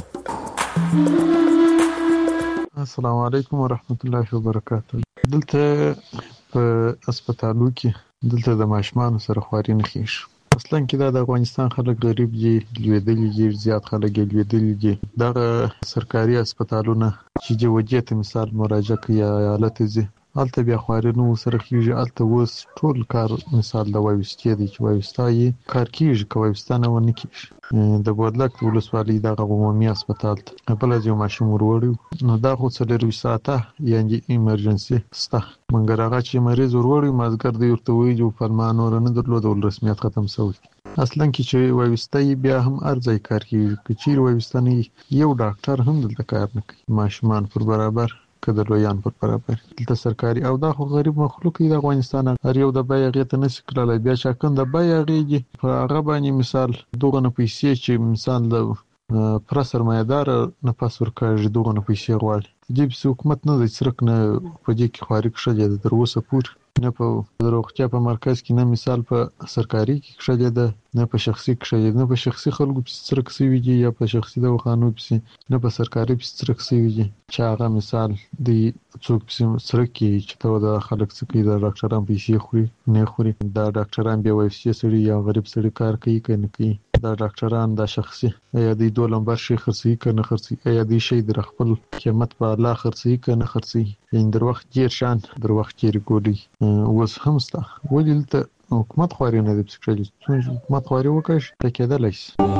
السلام علیکم ورحمت الله وبرکاته دلته په هسپتالو کې دلته د ماشومان سره خواري نه خېش اصلا کې دا د افغانستان خلک غریب دي لویدلي دي زیات خلک لویدلي دي دا سرکاري هسپتالونه چې جوړه ته مثال مراجعه کوي حالت زی الته بیا خواري نو سره کیږي الته وس ټول کار مثال د وایستي دي چې وایستای کار کیږي کوي ستانه ونه کیږي د بودلک ولسوالۍ د عمومي هسپتال ته بل ځای ماشوم وروړو نو دا خو څلور ساعته یعنی ایمرجنسي ستا منګر هغه چې مریض وروړي مازګر دی ورته وی جو فرمان ورنه درلود رسمیت ختم شوی اصلا کې چې وایستای بیا هم ارزای کار کیږي چې وایستنی یو ډاکټر هم دلته کار نه کوي ماشومان پر برابر کده لویان پر برابر دلته سرکاري او دا خو غریب مخلوق دی د افغانستان هر یو د بیاغې ته نشي کولای بیا چې کند بیاغېږي په هغه باندې مثال دوغه نه پیسې چې مثال د پر سرمایدار نه پاس ورکړي دوغه نه پیسې غواړي دې حکومت نه د سرک نه په دې کې خارق شې د تر اوسه پور نه په روغتیا په مرکز کې نه مثال په سرکاري کې شې ده نه په شخصي کې شې نه په شخصي خلکو په سرک سوي دي یا په شخصي دواخانو په نه په سرکاري په سرک سوي دي چې هغه مثال د څوک په سرک کې چې ته د خلک څخه د ډاکټرانو پیسې خوري نه خوري دا ډاکټران به وایي سړي یا غریب سړي کار کوي کنه کوي دا ډاکټران دا شخصي یا د دوه لمبر شي خرڅي کنه خرڅي یا د شي در خپل قیمت په الله خرڅي کنه خرڅي ان در وخت ډیر شان در وخت ډیر ګولي وس همستا ولې ته حکومت خواري نه دي پسکړي حکومت خواري وکړي ته کېدلای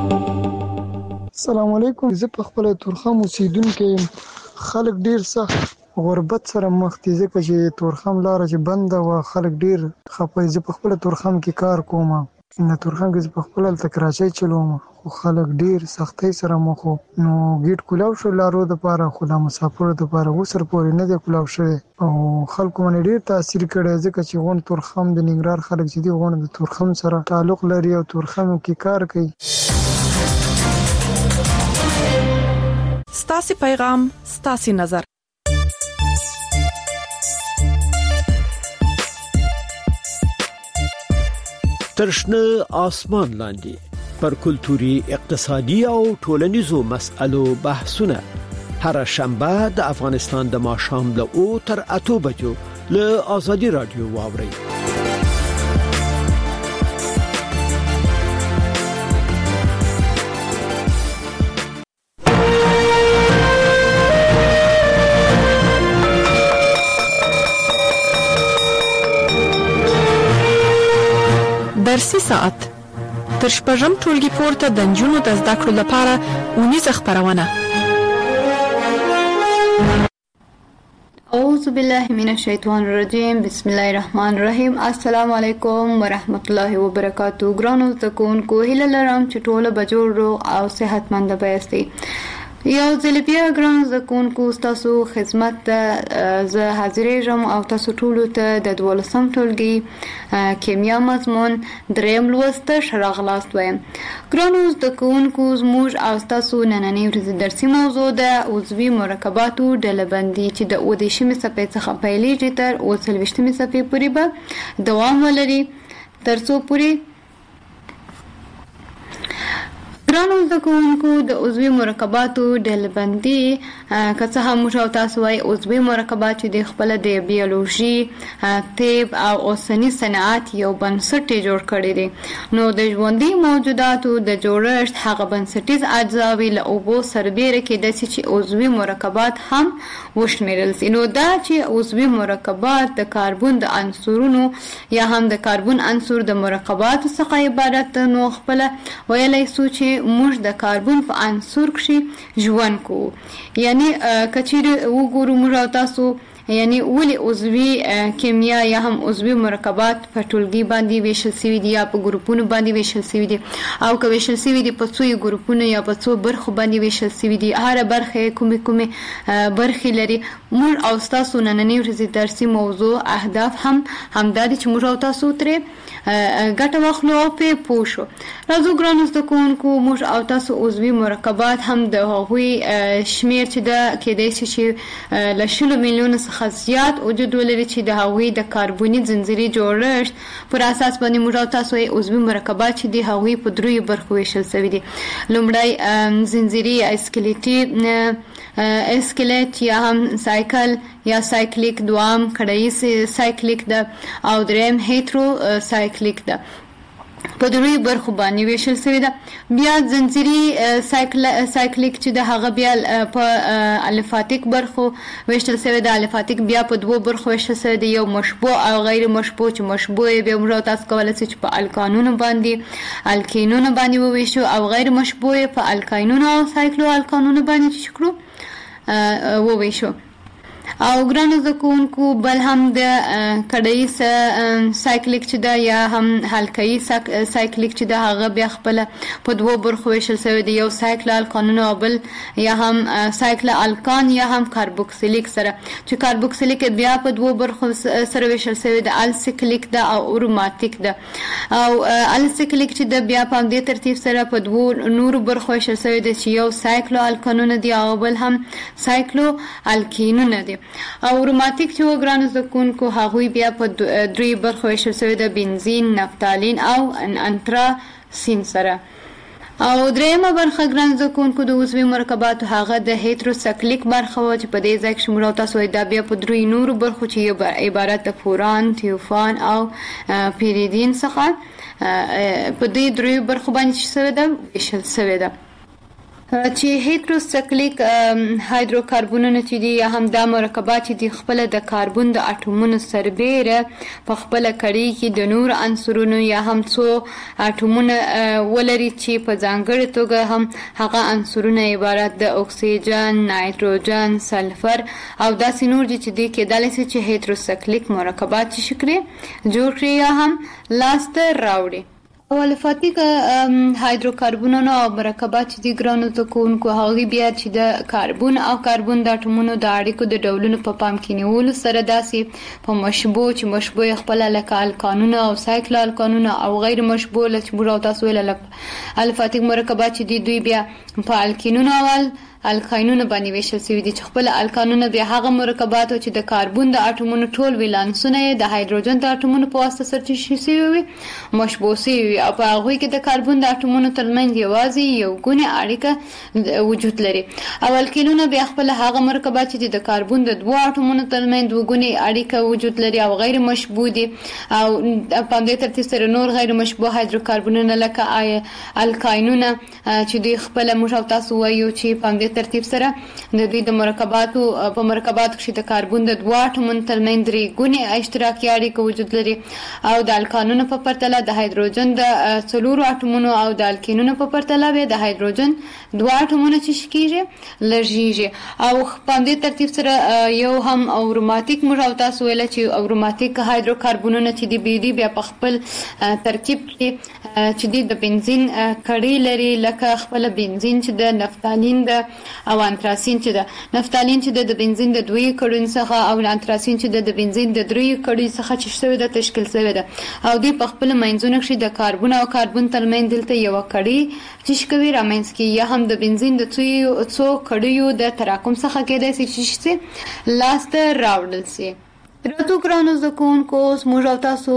السلام علیکم زه په خپل تورخم اوسیدونکو خلک ډیر سخت غربت سره مخ دي ځکه چې تورخم لار چې بند و خلک ډیر خپه زه په خپل تورخم کې کار کوم نه تورخم کې په خپل تکراچي چلوم خو خلک ډیر سختۍ سره مخ نو ګیټ کولاو شو لارو د پاره خو د مسافر د پاره وسر پورې نه دی کولاو شوی او خلکو باندې ډیر تاثیر کړی ځکه چې غون تورخم د ننګرهار خلک چې دی غون د تورخم سره تعلق لري او تورخم کې کار کوي ستاسو پیغام ستاسو نظر ترشنه آسمان لاندې پر کلتوري اقتصادي او ټولنیزو مسألو بحثونه هر شنبه د افغانستان د ماښام له 8 تر 8 بجو له آزادي رادیو واوري. درسي ساعت تر شپږم ټولګي پورته د نجونو د زده کړو لپاره اونیزه خپرونه. اعوذ بالله من الشیطان الرجیم. بسم الله الرحمن الرحیم. السلام علیکم ورحمت الله وبرکاتہ. ګرانو زده کوونکو، هیله لرم چې ټوله به جوړ روغ او صحتمند یاستئ. یو ځل بیا ګرانو زده کوونکو، ستاسو خدمت ته زه حاضرېږم او تاسو ټولو ته د 12م ټولګي کیمیا مضمون دریم لوست ښه راغلاست وایم. ګرانو زده کوونکو، زموږ او ستاسو نننۍ ورځې درسي موضوع د عضوي مرکباتو ډلبندي چې د 28مې صفحې څخه پیلېږي تر 40مې صفحې پورې به دوام ولري، تر څو پورې ګرانو زده کوونکو د عضوي مرکباتو ډلبندي که څه هم موږ او تاسو وایي عضوي مرکبات چې د خپله د بیولوژي، طب او اوسني صنعت یو بنسټ یې جوړ کړی دی. نو د ژوندي موجوداتو د جوړښت هغه بنسټیز اجزاوې له اوبو سربیره کېدای شي چې عضوي مرکبات هم وشمېرل شي. نو دا چې عضوي مرکبات د کاربن د عنصرونو یا هم د کاربن عنصر د مرکباتو څخه عبارت، نو خپله ویلی سو چې موږ د کاربن په عنصر کښې ژوند کوو. یعنی که چیرې وګورو موږ او تاسو، یعنی ولې عضوي کیمیا یا هم عضوي مرکبات په ټولګي باندې ویشل شوي دي یا په ګروپونو باندې ویشل شوي دي، او که ویشل شوي دي په څو ګروپونو یا په څو برخو باندې ویشل شوي دي، هره برخه کومې برخې لري. موږ او ستاسو نننۍ ورځې درسي موضوع اهداف هم همدا دي چې موږ او تاسو ترې ګټه واخلو او پرې پوه شو. راځو ګرانو زده کوونکو، موږ او تاسو عضوي مرکبات هم د هغوی شمېر چې د کېدای شي چې له 100 میلیونو څخه زیات وجود ولري چې د هغوی د کاربوني ځنځیري جوړښت پر اساس باندې موږ او تاسو عضوي مرکبات چې د هغوی په 3 برخو ویشل شوي دي. لومړی ځنځیري یا اسکلیټ یا هم سایکل یا سایکلیک، دوام کړایي سایکلیک ده او دریم هیترو سایکلیک ده. په 3 برخو باندې ویشل شوی ده. بیا ځنځیري سایکلیک چې د هغه بیا په الفاتیک برخو ویشل شوی ده. الفاتیک بیا په 2 برخو ویشل شوی ده، یو مشبوع او غیر مشبوع. چې مشبوع یې بیا موږ تاسو کولی شئ چې په الکانونو باندې، الکینونو باندې وویشو، او غیر مشبوع یې په الکاینونو او سایکلو الکانونو باندې چې کړو وویشو. او ګرانو زده کوونکو، بل هم د کډایي سایکلیک چې ده یا هم حلقه‌یي سایکلیک چې ده، هغه بیا خپله په 2 برخو ویشل شوی دی، یو سایکل الکانونو او بل یا هم سایکل الکان یا هم کاربوکسیلیک سره. چې کاربوکسیلیک بیا په 2 برخو سره ویشل شوی دی، السیکلیک ده او اروماتیک ده. او السیکلیک چې ده بیا په همدې ترتیب سره په 2 نورو برخو ویشل شوی دی چې یو سایکلو الکانونه دي او بل هم سایکلو الکینونه دي. او اروماتیک چې وګرانو زده کوونکو، هغوی بیا په 3 برخو ویشل شوی ده، بنزین، نفتالین او انتراسین سره. او دریمه برخه ګران زده کوونکو د عضوي مرکباتو هغه د هیتروسایکلیک برخه وه چې په دې ځای کښې موږ او تاسو وایي دا بیا په 3 نورو برخو چې یو عبارت د فوران، تیوفان او پیریدین څخه په دې 3 برخو باندې چې شوی ده ویشل شوی ده. چې هیتروسایکلیک هایدروکاربنونه چې دي یا هم دا مرکبات چې دي خپله د کاربن د اټومونو سربیره په خپله کړۍ کې د نور عنصرونو یا هم څو اټومونه ولري چې په ځانګړې توګه هم هغه عنصرونه عبارت د اکسیجن، نایتروجن، سلفر او داسې نور دي چې دي کېدلی شي چې هیتروسایکلیک مرکبات چې شکرې جوړ کړي یا هم لاسته راوړي. او الفاتیک هایدروکاربنونه او مرکبات چې دي ګرانو زده کوونکو، هغوی بیا چې د کاربن او کاربن د اټومونو د اړیکو د ډولونو په پام کې نیولو سره داسې په مشبوع چې مشبوع یې خپله لکه الکانونه او سایکل الکانونه او غیر مشبوع چې موږ او تاسو ویل الفاتیک مرکبات چې دي دوی بیا په الکینونو او الکاینونه باندې ویشل شوی دي چې خپل الکانونه بیا هغه مرکبات او چې د کاربن د اټومونو ټول ولانسونه د هایدروجن د اټومونو په واسطه سرچشي شوی وي مشبوع شوی وي او په هغه کې د کاربن د اټومونو ترمنځ یوازې یو ګونه اړیکه وجود لري. او الکینونه بیا خپل هغه مرکبات چې د کاربن د دوه اټومونو ترمنځ دوه ګونه اړیکه وجود لري او غیر مشبوع دي او په دې ترتیب سره نور غیر مشبوع هایدروکاربنونه لکه الکاینونه چې دوی خپل موږ او تاسو وایو چې په دې ترتیب سره د دوی د مرکباتو په مرکباتو کې د کاربن د دوه اټومونو ترمنځ درې ګونې اشتراکي اړیکه وجود لري او د الکانونو په پرتله د هایدروجن د څلورو اټومونو او د الکینونو په پرتله به د هایدروجن دوه اټومونه چې کیږي لږیږي او په دې ترتیب سره یو هم اروماتیک موږ او تاسو ویل چې اروماتیک هایدروکاربنونه چې دی بیا په خپل ترکیب کې چې د بنزین کړي لري لکه خپل بنزین چې د نفتالین د او انتراسین چې د نفتالین چې د بنزین د دوی کړي څخه او انتراسین چې د بنزین د درې کړي څخه چې شوی د تشکیل شوی ده او دی په خپل منځونه کې د کاربن او کاربن ترمنځ دلته یو کړي چې کوي رامنځ کې یا هم د بنزین د څو کړيو د تراکم څخه کېدای شي چې لاست راوړل شي. راتو ګرانو زکونکو موږ او تاسو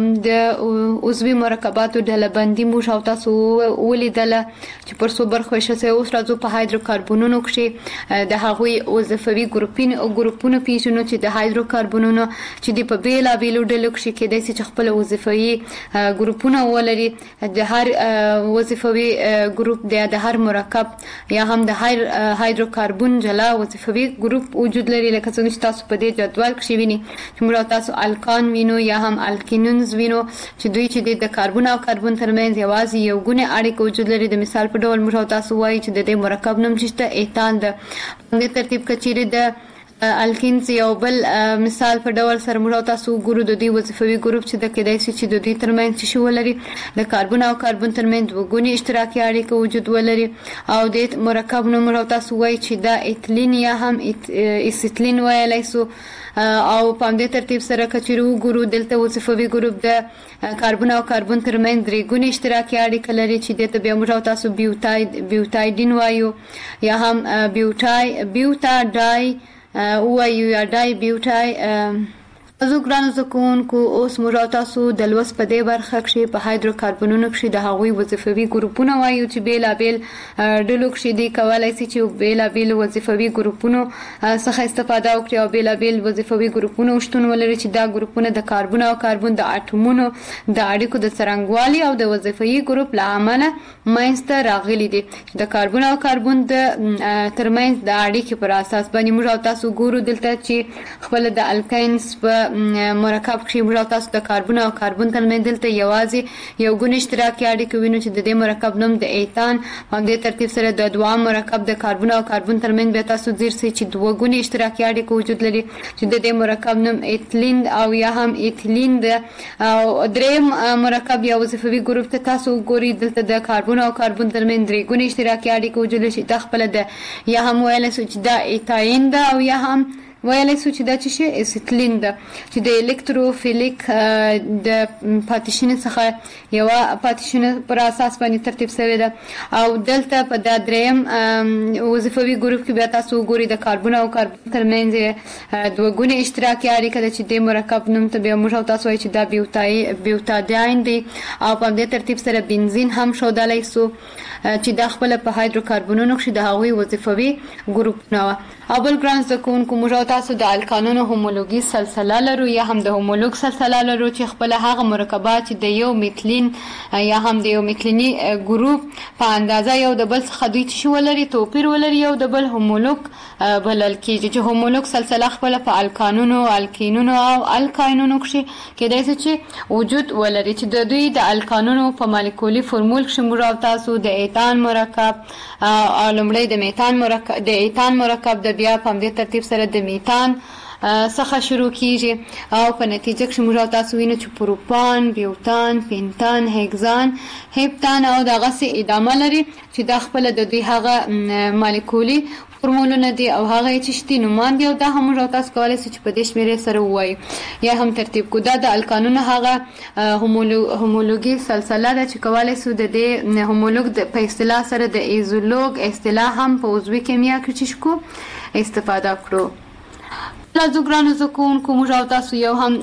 د عضوي مرکباتو ډله بندي موږ او تاسو ولیدل چې پر څو برخو شته اوس راځو په هایدروکاربنونو کې د هغوی وظیفوي ګروپونو پیژنو چې د هایدروکاربنونو چې د په بیلا بیلو ډلو کې کېدای شي چې خپل وظیفوي ګروپونه ولري د هر وظیفوي ګروپ د هر مرکب یا هم د هر هایدروکاربن جلا وظیفوي ګروپ وجود لري لکه څنګه چې تاسو په دې جدول کې وینئ چې موږ تاسو الکان وینو یا هم الکینونز وینو چې دوی چې د کاربن او کاربن ترمنځ یوازې یو ګونه اړیکه وجود لري. د مثال په ډول موږ تاسو وایي چې د دې مرکب نوم چې ایتان ده. په دې ترتیب کې چې د الکینز یو بل مثال په ډول سره موږ تاسو ګورو د دې وظیفوي ګروپ چې د کېدای شي چې د دې ترمنځ شي ولري د کاربن او کاربن ترمنځ وګونی اشتراکي اړیکه وجود ولري او د مرکب نوم موږ تاسو وایي چې د ایتلین یا هم ایسیتلین ویلای سو او په دې ترتیب سره کچېرو ګورو دلته وظیفوي ګروپ د کاربن او کاربن ترمنځ درې ګونې اشتراکي اړیکه لري چې دته بیا موږ تاسو بیوتایډین وایو یا هم بیوتاډای وایو یا ډای بیوټای. زه ګرانو زکونکو اوس موږ تاسو د لوس په دې برخه کې په هایدروکاربنونو کې د هغوی وظیفوي ګروپونه وایو چې بیلابل ډلو کې دي کولای شي چې بیلابل وظیفوي ګروپونو څخه استفاده وکړي او بیلابل وظیفوي ګروپونو شتون ولري چې دا ګروپونه د کاربن او کاربن د اټومونو د اړیکو د څرنګوالي او د وظیفوي ګروپ له امله منځته راغلي دي. د کاربن او کاربن د ترمنځ د اړیکې پر اساس باندې موږ تاسو ګورو دلته چې خپل د الکاینز په مرکب کې موږ تاسو د کاربن او کاربن ترمنځ دلته یوازې یو ګونه اشتراکي اړیکه وینو چې د دې مرکب نوم د ایتان په دې ترتیب سره د دوام مرکب د کاربن او کاربن ترمنځ به تاسو ځیر سي چې دوه ګونه اشتراکي اړیکه وجود لري چې د دې مرکب نوم ایتلین او یا هم ایتلین د او دریم مرکب یا وظیفوي ګروپ ته تاسو ګوري دلته د کاربن او کاربن ترمنځ درې ګونه اشتراکي اړیکه وجود لري چې خپل د یا هم ویل چې د ایتاین ده او یا هم ویلای شو چې دا چې اسیتلین ده چې د الکتروفیلیک د پاتیشن څخه یو پاتیشن پر اساس باندې ترتیب شوی ده او دلته په د دریم وظیفوي ګروپ کې بیا تاسو ګوري د کاربن او کاربن ترمنځ دوه ګونه اشتراکي اړیکه ده چې د مرکب نوم ته بیا موږ تاسو وایي چې دا بیوتاداین دی او په دې ترتیب سره بنزین هم شودلای سو چې د خپل په هایدروکاربنونو کې د هغوی وظیفوي ګروپونه او بل ګران زکونکو موږ تاسو د الکانونو هومولوژي سلسله لرو یا هم د هومولوګ سلسله لرو چې خپل هغه مرکبات د یو میتلین یا هم د یو میتلینی ګروپ په اندازه یو د بل څخه دوی چې ولري توپیر ولري یو د بل هومولوګ بلل کېږي چې هومولوګ سلسله خپل په الکانونو الکینونو او الکاینونو کې کېدای شي چې وجود ولري چې د دوی د الکانونو په مالیکولي فورمول کې موږ تاسو د ایتان مرکب او لومړی د میتان مرکب د ایتان مرکب د بیا په دې ترتیب سره د میتان څخه شروع کیږي او په نتیجه کې موږ تاسو وینو چې پروپان، بیوتان، پینتان، هگزان، هپتان او دغه څه ادامه لري چې د خپل د دوی هغه مالیکولي فورمولونه دي او هغه چې شتي نومان دی او دا هم تاسو کولای شئ چې په دې شمیرې سره ووایي یا هم ترتیب کو. دا د القانون هغه هومولوګي سلسله ده چې کولای شو د دې هومولوګ په اصطلاح سره د ایزولوګ اصطلاح هم په عضوي کیمیا کې چې کو استفاده کړو. لازم ګرانو زکونکو موږ او تاسو یو هم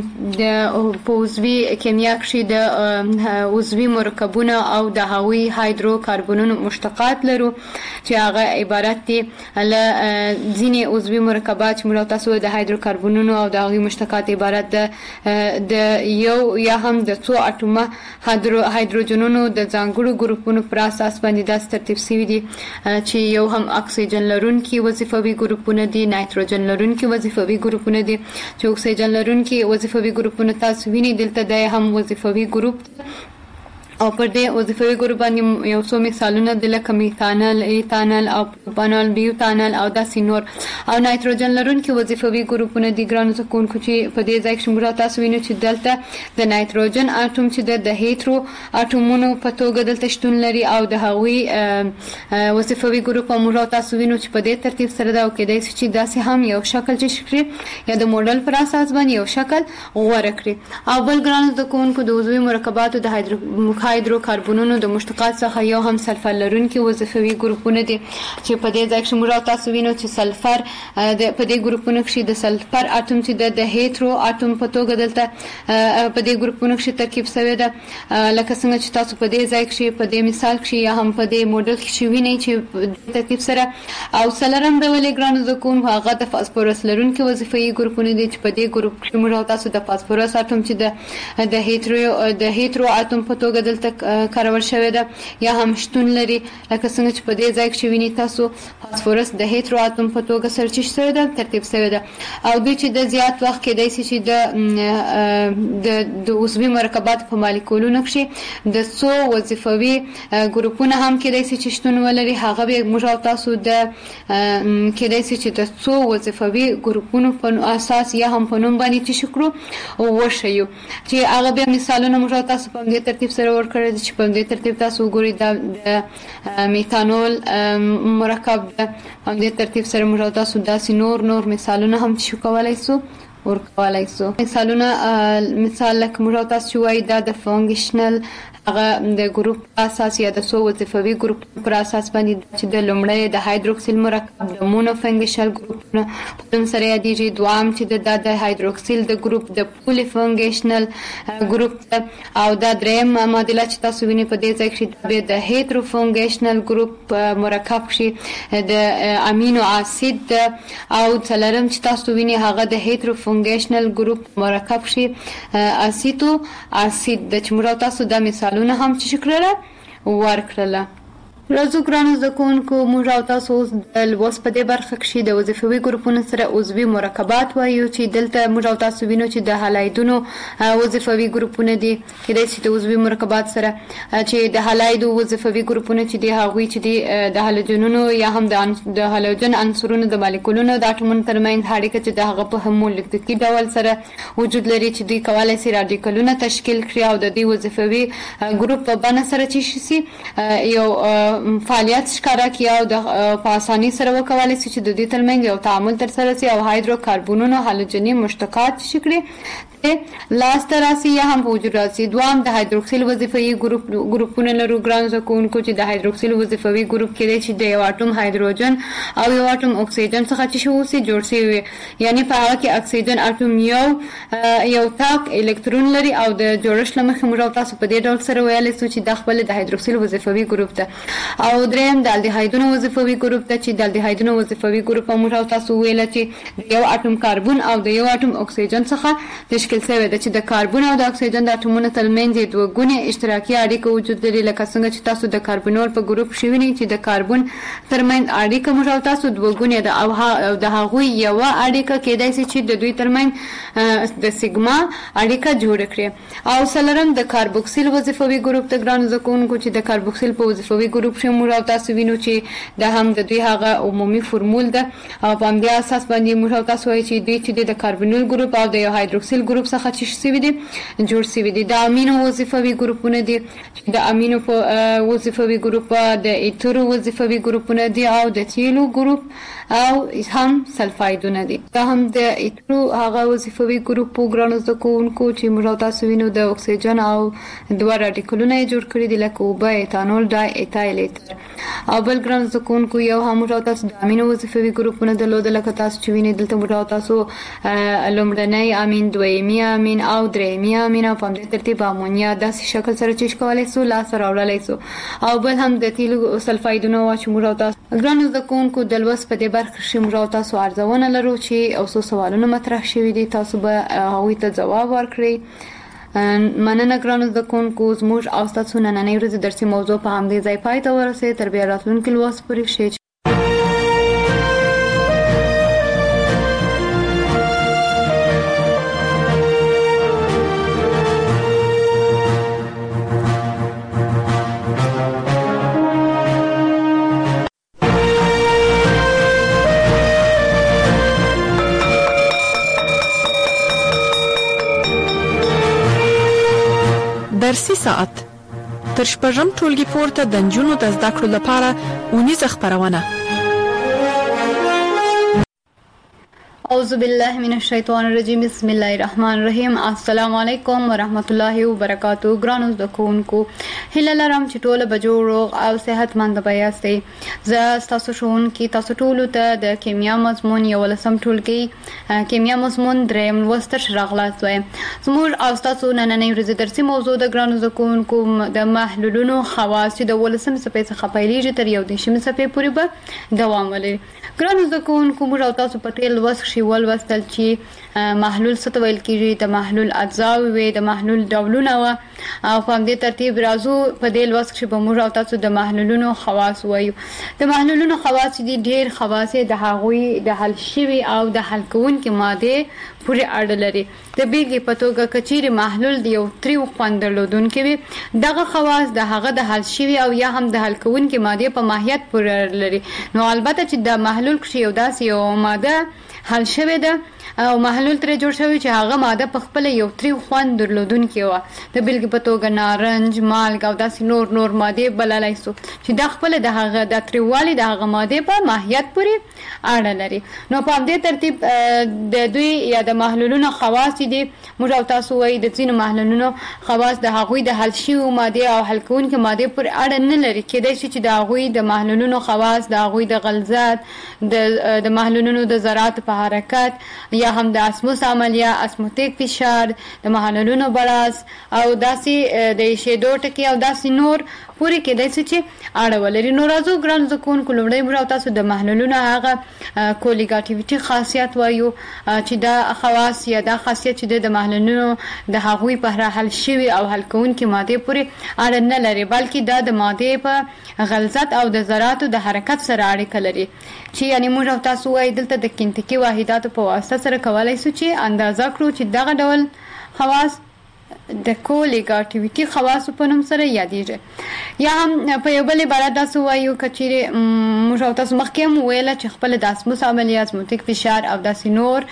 د عضوي کیمیا کې د عضوي مرکبونو او د هغوی هایدروکاربونونو مشتقات لرو چې هغه عبارت دي له ځینې عضوي مرکبات چې موږ تاسو د هایدروکاربونونو او د هغوی مشتقات عبارت د یو یا هم د څو اټومه هایدروجنونو د ځانګړو ګروپونو پر اساس باندې داس ترتیب شوی دي چې یو هم اکسیجن لرونکي وظیفوي ګروپونه دي، نایتروجن لرونکي وظیفوي ګروپونه دي چې اکسیجن لرونکي وظیفوي ګروپونه تاسو وینئ دلته د هم وظیفوي ګروپ او پر دې وظیفوي ګروپ باندې یو څو مثالونه د لکه میثانل، ایثانل او پروپانول، بیوتانل او داسې نور او نایتروجن لرونکي وظیفوي ګروپونه دي. ګرانو زکونکو چې په دې ځای کې موږ تاسو وینئ چې دلته د نایتروجن اټوم چې د هیترو اټومونو په توګه دلته شتون لري او د هغوی وظیفوي ګروپ موږ تاسو وینئ چې په دې ترتیب سره دا کېدای شي چې داسې هم یو شکل چې شکري یا د موډل پر اساس باندې یو شکل غوره کړي. او بل ګرانو زکونکو د عضوي مرکباتو د هایدروکاربونونو د مشتقات څخه یو هم سلفر لرونکي وظیفوي ګروپونه دي چې په دې ځای کې موږ تاسو وینئ چې سلفر په دې ګروپونو کې د سلفر اټوم چې د هیترو اټوم په توګه دلته په دې ګروپونو کې ترکیب شوی ده لکه څنګه چې تاسو په دې ځای کې په دې مثال کې یا هم په دې موډل کې وینئ چې ترکیب سره او سلرم ډول ګرانو زکون هغه د فاسفورس لرونکي وظیفوي ګروپونه دي چې په دې ګروپ کې موږ تاسو د فاسفورس اټوم چې د هیترو اټوم په توګه دلته کارول شوی ده یا هم شتون لري لکه څنګه چې په دې ځای کې ویني تاسو فاسفورس د هیترو اټوم په توګه سرچش شوی ده ترتیب شوی ده او دوی چې د زیات وخت کېدای شي چې د عضوي مرکبات په مالیکولونو کې د څو وظیفوي ګروپونه هم کېدای شي چې شتون ولري هغه به موږ تاسو د کېدای شي چې د څو وظیفوي ګروپونو په اساس یا هم په نوم باندې چې شکرو او وشيو چې هغه به مثالونه موږ تاسو په دې ترتیب سره ورکړل چې په دې ترتیب تاسو وګورئ د میثانول مرکب په دې ترتیب سره موږ تاسو داسې نور مثالونه هم شو کولای شو ورکولای شو. مثال لکه موږ تاسو وایي دا د فونکشنل هغه د ګروپ اساس یا د څو وظیفوي ګروپ پر اساس باندې چې د لومړی د هایدروکسیل مرکب د مونوفنګشل ګروپونه په نوم سره یادېږي، دوام چې د هایدروکسیل د ګروپ د پولی فنګشنل ګروپ او دا دریم معادله چې تاسو وینئ په دې ځای کې د هیتروفنګشنل ګروپ مرکب شي د امینو اسید او څلورم چې تاسو وینئ هغه د هیتروفنګشنل ګروپ مرکب شي اسیتو اسید د چې موږ تاسو د مثالونه هم چې شکرله ورکړله. راځو ګرانو زکونکو موږ او تاسو د لوست په دې برخه کې د وظیفوي ګروپونو سره عضوي مرکبات وایو چې دلته موږ او تاسو وینو چې د هالایدونو وظیفوي ګروپونه دي کېدای شي د عضوي مرکبات سره چې د هالایدو وظیفوي ګروپونه چې د هغوی چې د هالوجنونو یا هم د هالوجن عنصرونو د مالیکولونو د اټومونو ترمنځ اړیکه چې د هغه په هومولکتیکي ډول سره وجود لري چې دوی کولای شي راډیکلونه تشکیل کړي او د دې وظیفوي ګروپ په بڼه سره چې شي یو فعالیت ښکاره کړي او په اسانۍ سره وکولای شي چې د دې ترمنځ یو تعامل ترسره شي او هایدروکاربونونو هالوجني مشتقات چې کړي لاسته راسي یا هم په وجود راسي. دوام د هایدروکسیل وظیفوي ګروپونه لرو ګرانو زکونکو چې د هایدروکسیل وظیفوي ګروپ کېدای شي د یو اټوم هایدروجن او یو اټوم اکسیجن څخه چې شوسي جوړ شي یعنی په هغه کې اکسیجن اټوم یو تاک الکترون لري او د جوړښت لمخې موږ تاسو په دې ډول سره ویلای شو چې د خپل د هایدروکسیل وظیفوي ګروپ ته او دریم د الډیهایدونو وظیفوي ګروپ ته چې د الډیهایدونو وظیفوي ګروپ موږ تاسو ویل چې د یو اټوم کاربن او د یو اټوم اکسیجن څخه تشکیل شوی ده چې د کاربن او د اکسیجن د اټومونو ترمنځ دوه ګونې اشتراکي اړیکه وجود لري لکه څنګه چې تاسو د کاربنول په ګروپ کې وینئ چې د کاربن ترمنځ اړیکه موږ تاسو دوه ګونې ده او د هغوی یو اړیکه کېدای شي چې د دوی ترمنځ د سیګما اړیکه جوړ کړي. او سلرم د کاربوکسیل وظیفوي ګروپ ته ګرانو زکونکو چې د کاربوکسیل په وظیفوي ګروپ کې موږ تاسو وینو چې د هم د دوی هغه عمومي فورمول ده او په همدې اساس باندې موږ تاسو وایي چې دوی چې د کاربنول ګروپ او د هایدروکسیل ګروپ ګروپ څخه چې شوی دی جوړ شوی دی. د امینو وظیفوي ګروپونه دي، د امینو وظیفوي ګروپ، د ایترو وظیفوي ګروپونه دي او د تیلو ګروپ او هم سلفایدونه دي. دا هم د ایترو هغه وظیفوي ګروپ ګرانو زده کوونکو چې موږ تاسو وینو د اکسیجن او دوه راډیکلونه جوړ کړی دي لکه اوبه، ایتانول، ډای ایتایل ایتر. او بل ګرانو زده کوونکو یو هم موږ تاسو د امینو وظیفوي ګروپونه درلودل لکه تاسو چې وینئ دلته موږ تاسو لومړنی امین، دویمي امین او درېیمي امین او په همدې ترتیب امونیا داسې شکل سره چې کولی سو لاس راوړلی سو. او بل هم د تیلو سلفایدونه وه چې موږ تاسو ګرانو زده کوونکو د لوست په دې برخه کې موږ تاسو ارزونه لرو چې او څو سوالونه مطرح شوي دي، تاسو به هغوی ته ځواب ورکړئ. مننه ګرانو زده کوونکو، زموږ او ستاسو نننۍ ورځې درسي موضوع په همدې ځای پای ته ورسېد. تر بیا راتلونکي لوست پورې ښې درسي ساعت تر شپږم ټولګي پورته د نجونو د زده کړو لپاره اونیزه خپرونه. اعوذ بالله من الشیطان الرجیم، بسم الله الرحمن الرحیم. السلام علیکم ورحمت الله وبرکاتہ. ګرانو زده کوونکو، هیله لرم چې ټول به جوړ او صحتمند به یاستئ. زه ستاسو ښوونکې تاسو ټولو ته د کیمیا مضمون 11 ټولګي کیمیا مضمون 3 لوست راغلاست وایم. زموږ او ستاسو نننۍ ورځې درسي موضوع د ګرانو زده کوونکو د محلولونو خواص چې د 11 صفحې څخه پیلېږي تر 11 صفحې پورې به دوام ولري. ګرانو زده کوونکو، موږ او تاسو په ټول لوست ولوستل چې محلول څه ته ویل کېږي، د محلول اجزاوې وې، د محلول ډولونه وه او په همدې ترتیب راځو په دې لوست کښې به موږ او تاسو د محلولونو خواص وایو. د محلولونو خواص چې دي ډېر خواص یې د هغوی د حل شوي او د حل کوونکې مادې پورې اړه لري. د بېلګې په توګه که چیرې محلول د یو تریو خوند درلودونکی وي، دغه خواص د هغه د حل شوي او یا هم د حل کوونکې مادې په ماهیت پورې اړه لري. نو البته چې د محلول کښې یو داسې یو ماده حل شوې ده او محلول ترې جوړ شوی چې هغه ماده په خپله یو تریو خوند درلودونکې وه، د بېلګې په توګه نارنج، مالګ او داسې نور مادې بللی سو چې دا خپله د هغه د تریووالي د هغه مادې په ماهیت پورې اړه لري. نو په همدې ترتیب د دوی یا د محلولونو خواص چې دي موږ او تاسو وایي د ځینو محلولونو خواص د هغوی د حل شویو مادې او حل کوونکې مادې پورې اړه نه لري. کیدای شي چې د هغوی د محلولونو خواص د هغوی د غلظت، د محلولونو د ذراتو په حرکت یا هم د اسموس عملیه، اسموتیک فشار، د محلولونو بړاس او داسې د شیدو ټکي او داسې نور پورې کېدای شي چې اړه ولري. نو راځو ګرانو زده کوونکو، لومړی موږ او تاسو د محلولونو هغه کولیګاټیویټي خاصیت وایو چې دا خواص یا دا خاصیت چې د محلولونو د هغوی په حل شوي او حل کوونکې مادې پورې اړه نه لري، بلکې دا د مادې په غلظت او د ذراتو د حرکت سره اړیکه لري چې یعنې موږ او تاسو وایي دلته د کنتیکي واحداتو په واسطه سره کولی شو چې اندازه کړو چې دغه ډول خواص د کولیګاټیویټي خواصو په نوم سره یادېږي. یا هم په یو بل عبارت داسې ووایو که چیرې موږ او تاسو مخکې هم وویله چې خپله د اسموس عملیه، اسموتیک فشار او داسې نور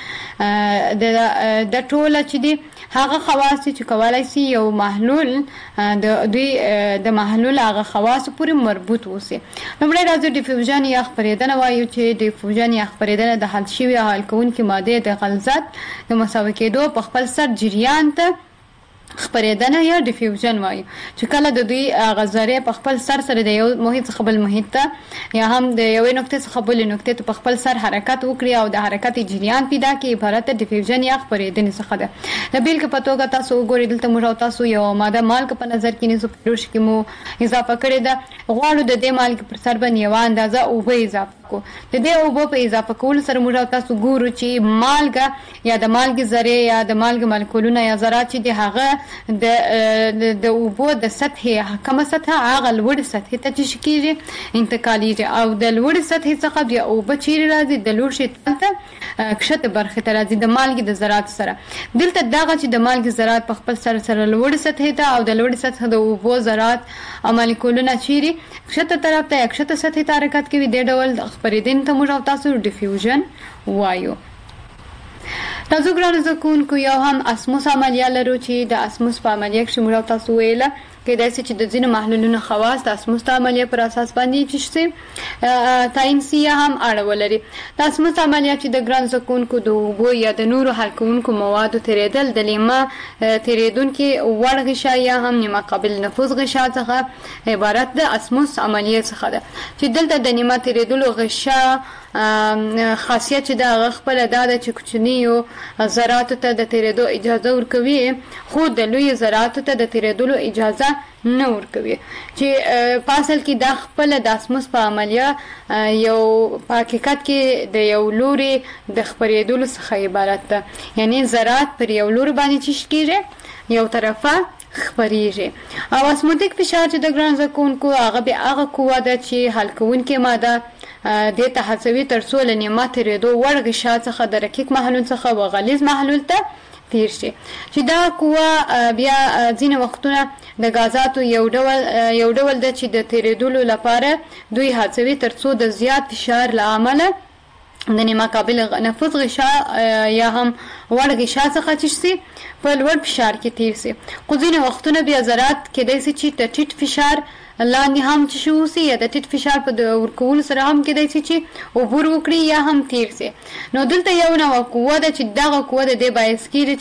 د ټوله چې دي هغه خواص چې کولی شي یو محلول دوی د محلول هغه خواصو پورې مربوط اوسي. لومړی راځو ډیفیوژن یا خپرېدنه وایو چې ډیفیوژن یا خپرېدنه د حل شوي او حل کوونکې مادې د غلظت د مساوي کېدو په خپل سر جریان ته خپرېدنه یا ډیفیوژن وایو چې کله د دوی هغه ذرې په خپل سر سره د یو محیط څخه بل محیط ته یا هم د یوې نقطې څخه بلې نقطې ته په خپل سر حرکت وکړي او د حرکت جریان پیدا کړي، عبارت د ډیفیوژن یا خپرېدنې څخه ده. د بېلګې په توګه تاسو وګورئ دلته موږ او تاسو یو ماده مالګه په نظر کې نیسو، په لوښي کې مو اضافه کړې ده، غواړو د دې مالګې پر سر باندې یوه اندازه اوبه اضافه کړو. د دې اوبو په اضافه کولو سره موږ او تاسو ګورو چې مالګه یا د مالګې ذرې یا د مالګې مالیکولونه یا ذرات چې دي هغه د اوبو د سطحې کمه سطحه هغه لوړې سطحې ته چې کېږي انتقالیږي او د لوړې سطحې څخه بیا اوبه چیرې راځي د لوښي تل ته کښته برخې ته راځي د مالګې د ذراتو سره. دلته دغه چې د مالګې ذرات په خپل سر سره لوړې سطحې ته او د لوړې سطحه د اوبو ذرات او مالیکولونه چیرې کښته طرف ته یا کښته سطحې ته حرکت کوي، دې ډول خپرېدنې ته موږ او تاسو ډیفیوژن وایو. تاسو ګرانو زده کوونکو یو هم اسموس عملیه لرو چې د اسموس په عملیه کې موږ تاسو ویله کېدای شي چې د ځینو محلولونو خواص د اسموس عملیه پر اساس باندې چې تعین سي هم اړه لري. د اسموس عملیه چې د ګران زده کوونکو د اوبو یا د نورو حل کوونکو موادو تیرېدل د لیمه تیرېدونکي وړ غشا یا هم نیمه قابل نفوذ غشا څخه عبارت د اسموس عملیه څخه ده چې دلته د نیمه تیرېدلو غشا خاصیت چې دا خپل د کوچنیو ذراتو ته د تیرېدو اجازه ورکوي خو د لوی ذراتو ته د تیرېدلو اجازه نه ورکوي چې په اصل کې د خپل د اسموس په عملیه یو په حقیقت کې د یو لوري د خپرېدلو څخه عبارت ده یعنی ذرات پر یو لوري باندې چې کېږي یو طرفه خپرېږي او اسموتیک فشار چې د ګران زده کوونکو هغه به هغه قوه ده چې حل کوونکې ماده د ته هڅوي تر څو له نیمه تیرېدو وړ غشا څخه د رقیق محلول څخه و غلیظ محلول ته تیر شي چې دا قوه بیا ځینې وختونه د غازاتو یو ډول ده چې د تیرېدلو لپاره دوی هڅوي تر څو د زیات فشار له امله د نیمه قابل نفوذ غشا یا هم وړ غشا څخه چې شي په لوړ فشار کې تیر شي. خو ځینې وختونه بیا ذرات کېدای شي چې د ټیټ فشار لاندې هم چې شو سي یا د ټیټ فشار په ورکول سره هم کېدای شي چې عبور وکړي یا هم تیر سي. نو دلته یو نوع قوه ده چې دغه قوه د دې باعث کېږي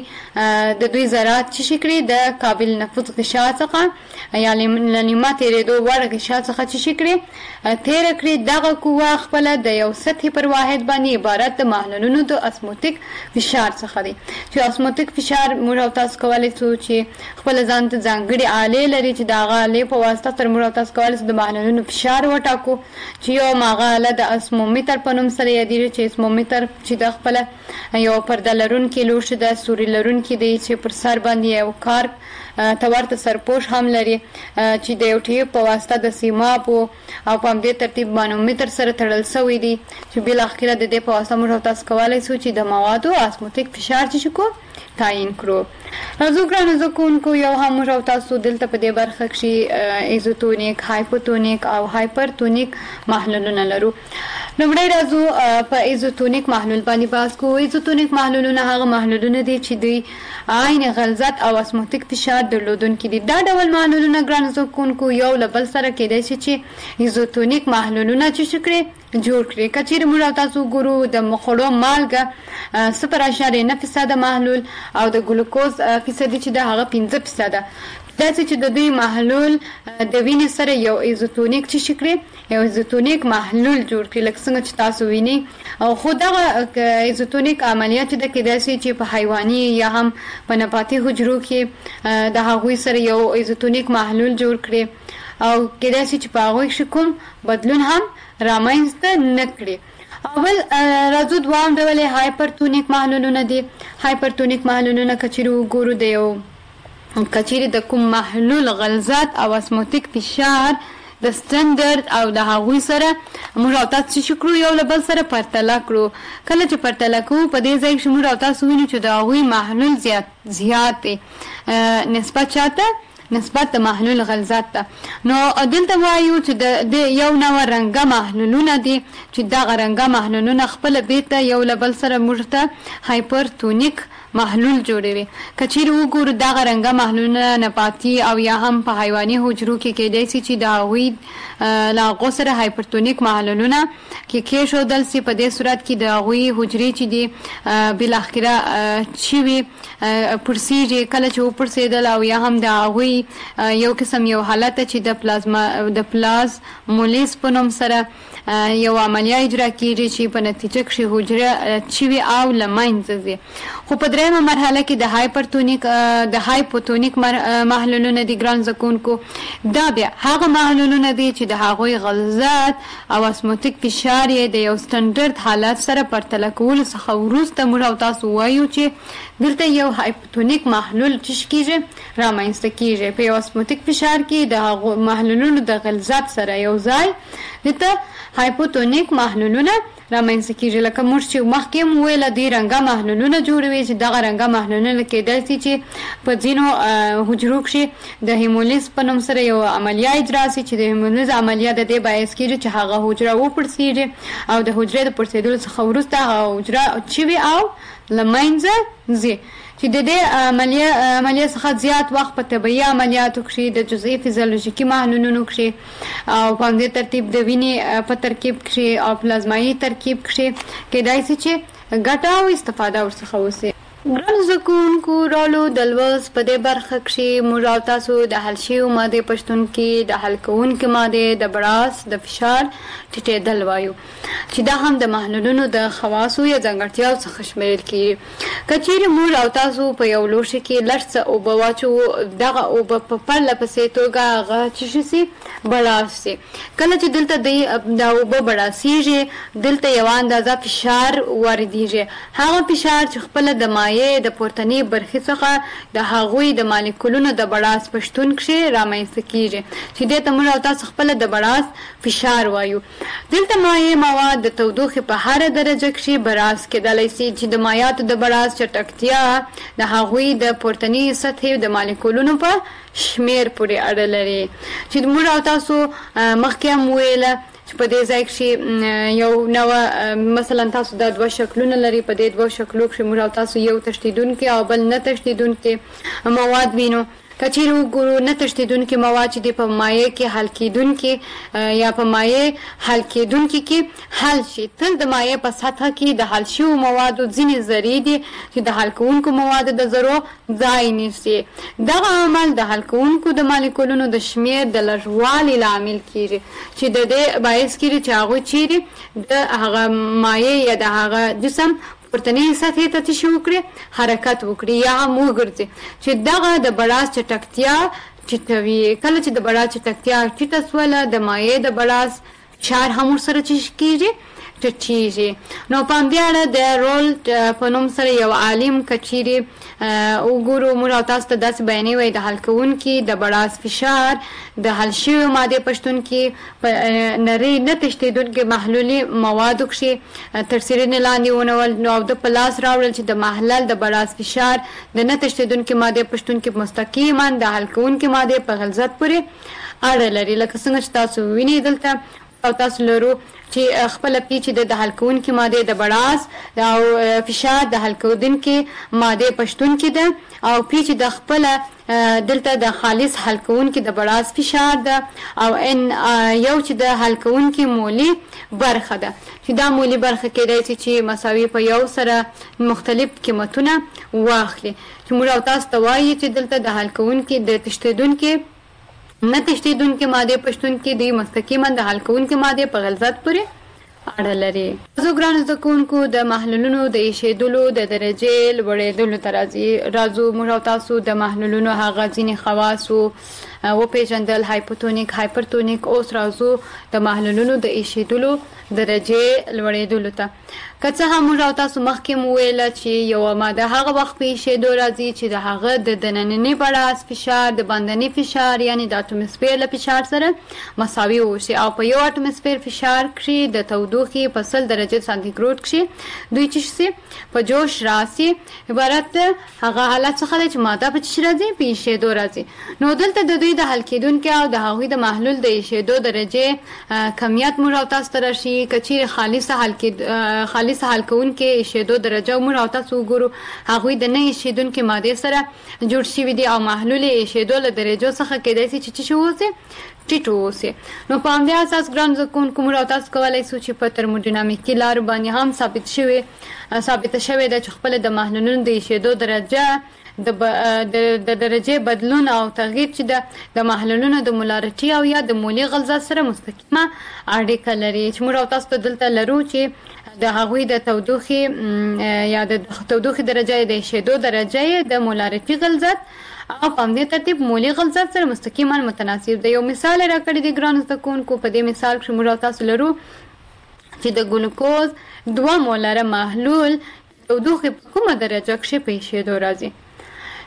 چې دوی ذرات چې کړي د قابل نفوذ غشا څخه یا نیمه تیرېدو وړ غشا څخه چې کړي تیر کړي. دغه قوه خپل د یو سطحي پر واحد باندې عبارت د محلولونو د اسموتیک فشار څخه دی چې اسموتیک فشار موږ تاسو کولای شو چې خپل ځان ته ځانګړي آلې لري چې دغه آلې په واسطه تر موږ تاسو کولای شو د محلولونو فشار وټاکو چې یو مغاله د اسمومیتر په نوم سره یادېږي چې اسمومیتر چې د خپل یو پرده لرونکي لوښي د سوري لرونکي دی چې پر سر باندې یو کارب تورته سرپوش هم لري چې د یو ټیپ په واسطه د سیماب او په همدې ترتیب مانومیتر سره تړل شوی دی چې بالاخره د دې په واسطه موږ تاسو کولای شو چې د موادو اسموتیک فشار چې کو تعین کړو. راځو ګرانو زده کوونکو یو هم موږ تاسو دلته په دې برخه کې ایزوتونیک هایپوتونیک او هایپرتونیک محلولونه لرو. لومړی راځو په ایزوتونیک محلول باندې بحث کوو. ایزوتونیک محلولونه هغه محلولونه دي چې دوی عین غلظت او اسموتیک فشار درلودونکي دي. دا ډول محلولونه ګرانو زده کوونکو یو له بل سره کېدای شي چې ایزوتونیک محلولونه چې کړي جوړ کړي. کچېرې موږ تاسو ګورو د مخړو مالګه 0.9% محلول او د ګلوکوز فیصدي چې د هغه 5%. داسې چې د دوی محلول د وینې سره یو ایزوتونیک چې شکړي یو ایزوتونیک محلول جوړ کړي لکه څنګه چې تاسو وینئ. او خو دغه ایزوتونیک عملیات د کېدای شي چې په حیواني یا هم په نباتي حجرو کې د هغوی سره یو ایزوتونیک محلول جوړ کړي او کېدای شي چې په هغوی کې کوم بدلون هم رامنځته نه کړي. اول راځو دوام ډول هایپرتونیک محلولونه دي. هایپرتونیک محلولونه کچېرې وګورو د یو کچېرې د کوم محلول غلظت او اسموتیک فشار د سټنډرد او د هغوی سره موږ تاسو چې کړو یو له بل سره پرتله کړو. کله چې پرتله کوو په دې ځای کې موږ تاسو وینو چې د هغوی محلول زیات دی نسبت چاته نسبت د محلول غلظت ته. نو دلته وایو چې د یو نوع رنګه محلولونه دي چې دغه رنګه محلولونه خپل بیرته یو له بل سره موږ ته هایپرتونیک محلول جوړوي. کچېرې وګورو دغه رنګه محلولونه نباتي او یا هم په حیواني حجرو کې کېدای شي چې د هغوی له هغو سره هایپرتونیک محلولونه کې کېښودل سي. په دې صورت کې د هغوی حجرې چې دي بالاخره چې وي پړسېږي. کله چې وپړسېدل او یا هم د هغوی یو قسم یو حالت چې د پلازمولیز په نوم سره یو عملیه اجرا کیږي چې په نتیجه کې حجره چوي او له منځه ځي. خو په درېیمه مرحله کې د هایپوتونیک محلولونه دي ګران زده کوونکو. دا بیا هغه محلولونه دي چې د هغوی غلظت او اسموتیک فشار یې د یو سټنډرد حالت سره پرتله کولو څخه وروسته موږ تاسو وایو چې دلته یو هایپوتونیک محلول چې کیږي رامنځته کیږي. په یو اسموتیک فشار کې د هغو محلولونو د غلظت سره یو ځای دلته هایپوتونیک محلولونه رامنځته کیږي. لکه موږ چې مخکې ویل د رنګه محلولونه جوړوي چې دغه رنګه محلولونه کېدای شي چې په ځینو حجرو کې د هیمولیز په نوم سره یو عملیه اجرا شي چې د هیمولیز عملیه د دې باعث کیږي چې هغه حجره وپړسیږي او د حجرې د پړسېدلو څخه وروسته هغه حجره چوي او لمنځه ځي چې د دې عملیه څخه زیات وخت په طبي عملیاتو کې د جزئي فزیولوژیکي محلولونو کې او په دې ترتیب د وینې په ترکیب کې او پلازمایي ترکیب کې کېدای شي چې ګټه او استفاده ورڅخه وشي. ګرانو زده کوونکو رالو د لوست په دې برخه کې موږ او تاسو د حل شویو مادې په شتون کې د حل کوونکې مادې د بړاس د فشار ټیټېدل وایو چې دا هم د محلولونو د خواصو یا ځانګړتیاو څخه شمیرل کېږي. که چیرې موږ او تاسو په یو لوښي کې لږ څه اوبه واچوو دغه اوبه په پرله پسې توګه هغه څه شي بړاس شي. کله چې دلته دا اوبه بړاسیږي دلته یوه اندازه فشار واردېږي. هغه فشار چې خپله د د پورتنی برخې څخه د هغوی د مالیکولونو د بړاس په شتون کې رامنځته کیږي چې دې ته موږ او تاسو خپل د بړاس فشار وایو. دلته مایع مواد د تودوخې په هر درجه کې بړاس کېدلی شي چې د مایعاتو د بړاس چټکتیا د هغوی د پورتنی سطحې د مالیکولونو په شمیر پورې اړه لري چې موږ او تاسو مخکې هم ویل چې په دې ځای کې یو نو مثلا تاسو د دوه شکلونه لري. په دې دوه شکلو کې موږ او تاسو یو تشدیدونکي او بل نه تشدیدونکي مواد وینو. که چیرې وګورو نه تشدیدونکي مواد چې په مایع کې حل کېدونکي یا په مایع حل کېدونکي کې حل شي تل د مایع په سطحه کې د حل شویو موادو ځینې ذرې دي چې د حل کوونکو موادو د ذرو ځای نیسي. دغه عمل د حل کوونکو د مالیکولونو د شمیر د لږوالي لامل کیږي چې د دې باعث کیږي چې هغوی چیرې د هغه مایع یا د هغه جسم پورتنی سطحې ته څه وکړي حرکت وکړي یا هم وګرځي چې دغه د بړاس چټکتیا ټیټوي. کله چې د بړاس چټکتیا ټیټه سوله د مایع د بړاس فشار هم ورسره کیږي ټیټیږي. نو په همدې اړه د رولټ په نوم سره یو عالم که چیرې وګورو موږ او تاسو ته داسې بیانوي وایي د حل کوونکي د بړاس فشار د حل شویو مادې په شتون کې په نرۍ نه تشدیدونکي محلولي موادو کې تر څېړنې لاندې ونیول نو او د په لاس راوړل چې د محلل د بړاس فشار د نه تشدیدونکي مادې په شتون کې مستقیما د حل کوونکي مادې په غلظت پورې اړه لري. لکه څنګه چې تاسو وینئ دلته او تاسو لرو چې خپل پیچ د حل کوونکي ماده د بړاس او فشار د حل کوونکي ماده پښتون کې ده او پیچ د خپل دلته د خالص حل کوونکي د بړاس فشار ده او ان یو چې د حل کوونکي مولي برخه ده چې دا مولي برخه کېدای شي چې مساوي په یو سره مختلف قیمتونه واخلي. چې موږ او تاسو ته وایي چې دلته د حل کوونکي د تشدیدونکي نه تشدیدونکي ماده پښتون کې دی مستقیما د حل کوونکي ماده په غلظت پورې اړه لري. زه ګران زده کوونکو د محلولونو د ایشېدلو د درجې لوړېدلو ته راځو. موږ او تاسو د محلولونو هغه ځینې خواص وپېژندل هایپوتونیک هایپرتونیک. اوس راځو د محلولونو د ایشېدلو درجې لوړېدلو ته. که څه هم موږ او تاسو مخکې مو ویل چې یوه ماده هغه وخت په ایشېدو راځي چې د هغه د دننني بړاس فشار د باندني فشار یعنې د اټموسفیر له فشار سره مساوي وشي او په یو اټموسفیر فشار کې د تودوخې په 100 درجه سانتیګریډ کې دوی چې شي په جوش راسي عبارت هغه حالت څخه چې ماده په چش راځي په ایشېدو راځي. نو دلته د دوی د حل کېدونکي او د هغوی د محلول د ایشېدو درجې کمیت موږ او تاسو ته راشي. که چیرې خالص حل کوونکي ایشېدو درجه موږ او تاسو وګورو هغوی د نه ایشېدونکي مادې سره جوړ شوي دي او محلول ایشېدو له درجو څخه کېدای شي چې څه ووسي ټیټ ووسي. نو په همدې اساس ګران زده کوونکو موږ او تاسو کولی شو چې په ترموډینامیکي لارو باندې هم ثابته شوې ده چې خپله د محلولونو د ایشېدو درجه د درجې بدلون او تغییر چې د محلولونو د مولارټي او یا د مولي غلظت سره مستقیمه اړیکه لري. چې موږ او تاسو ته دلته لرو چې د هغوی د تودوخې یا د تودوخې درجه د ایشېدو درجه د مولارټي غلظت او په همدې ترتیب مولي غلظت سره مستقیما متناسب دی. یو مثال یې راکړی دی ګرانو زده کوونکو. په دې مثال کې موږ او تاسو لرو چې د ګلوکوز 2 مولره محلول تودوخې په کومه درجه کې په ایشېدو راځي.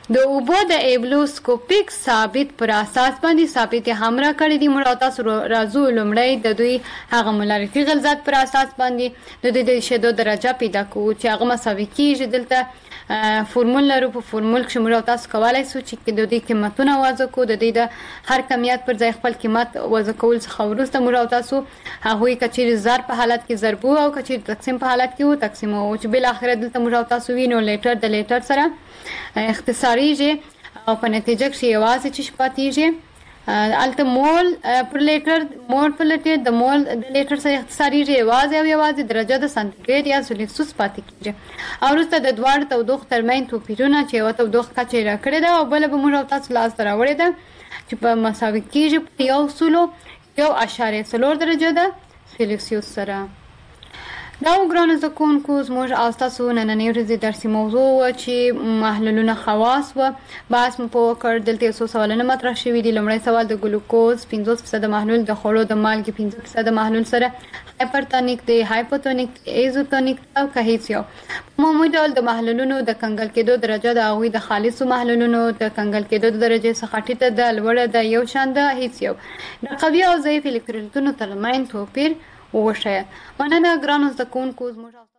د اوبو د ایبلوسکوپیک ثابت پر اساس باندې ثابت هم را کړی دي. موږ تاسو راځو لومړی د دوی هغه مولارتي غلظت پر اساس باندې د دوی د شیدو درجه پیدا کوو چې هغه مساوي کیږي. دلته فورمول لرو، په فورمول کې موږ تاسو کولای شو چې د دوی قیمتونه وضع کوو. د دوی د هر کمیت پر ځای خپل قیمت وضع کول څخه وروسته موږ تاسو هغوی کچېرې ضرب په حالت کې ضربو او کچېرې تقسیم په حالت کې تقسیمو چې بل اخر دلته موږ تاسو وینو لیټر د لیټر سره اختصاریږي او په نتیجه کې یوازې چې پاتېږي الته مول پر لیټر د مول د لیټر سره اختصاریږي یوازې او یوازې درجه د سانتیګریډ یا سلسیوس پاتې کېږي. او وروسته د دواړو تودوخې ترمنځ توپیرونه چې یوه تودوخه کچه یې راکړې ده او بله به موږ تاسو لاس ته راوړې ده چې په مساوي کېږي په 1.4 درجه د سلسیوس سره. دا ګرانو زده کوونکو زموږ او ستاسو نننۍ ورځې درسي موضوع وه چې محلولونه خواص وه. بحث مو په وکړ. دلته یو څو سوالونه مطرح شوي دي. لومړی سوال د ګلوکوز 50% محلول د خوړو د مالګې 50% محلول سره هایپرتونیک دی، هایپوتونیک دی، ایزوتونیک او که هیڅ یو. په عمومي ډول د محلولونو د کنګل کېدو درجه د هغوی د خالصو محلولونو د کنګل کېدو د درجې څخه ټیټه ده، لوړه ده، یو شان ده، هیڅ یو. د قوي او ضعیف الکترولیتونو ترمنځ توپیر وښیه. مننه ګرانو زده کوونکو. زموږ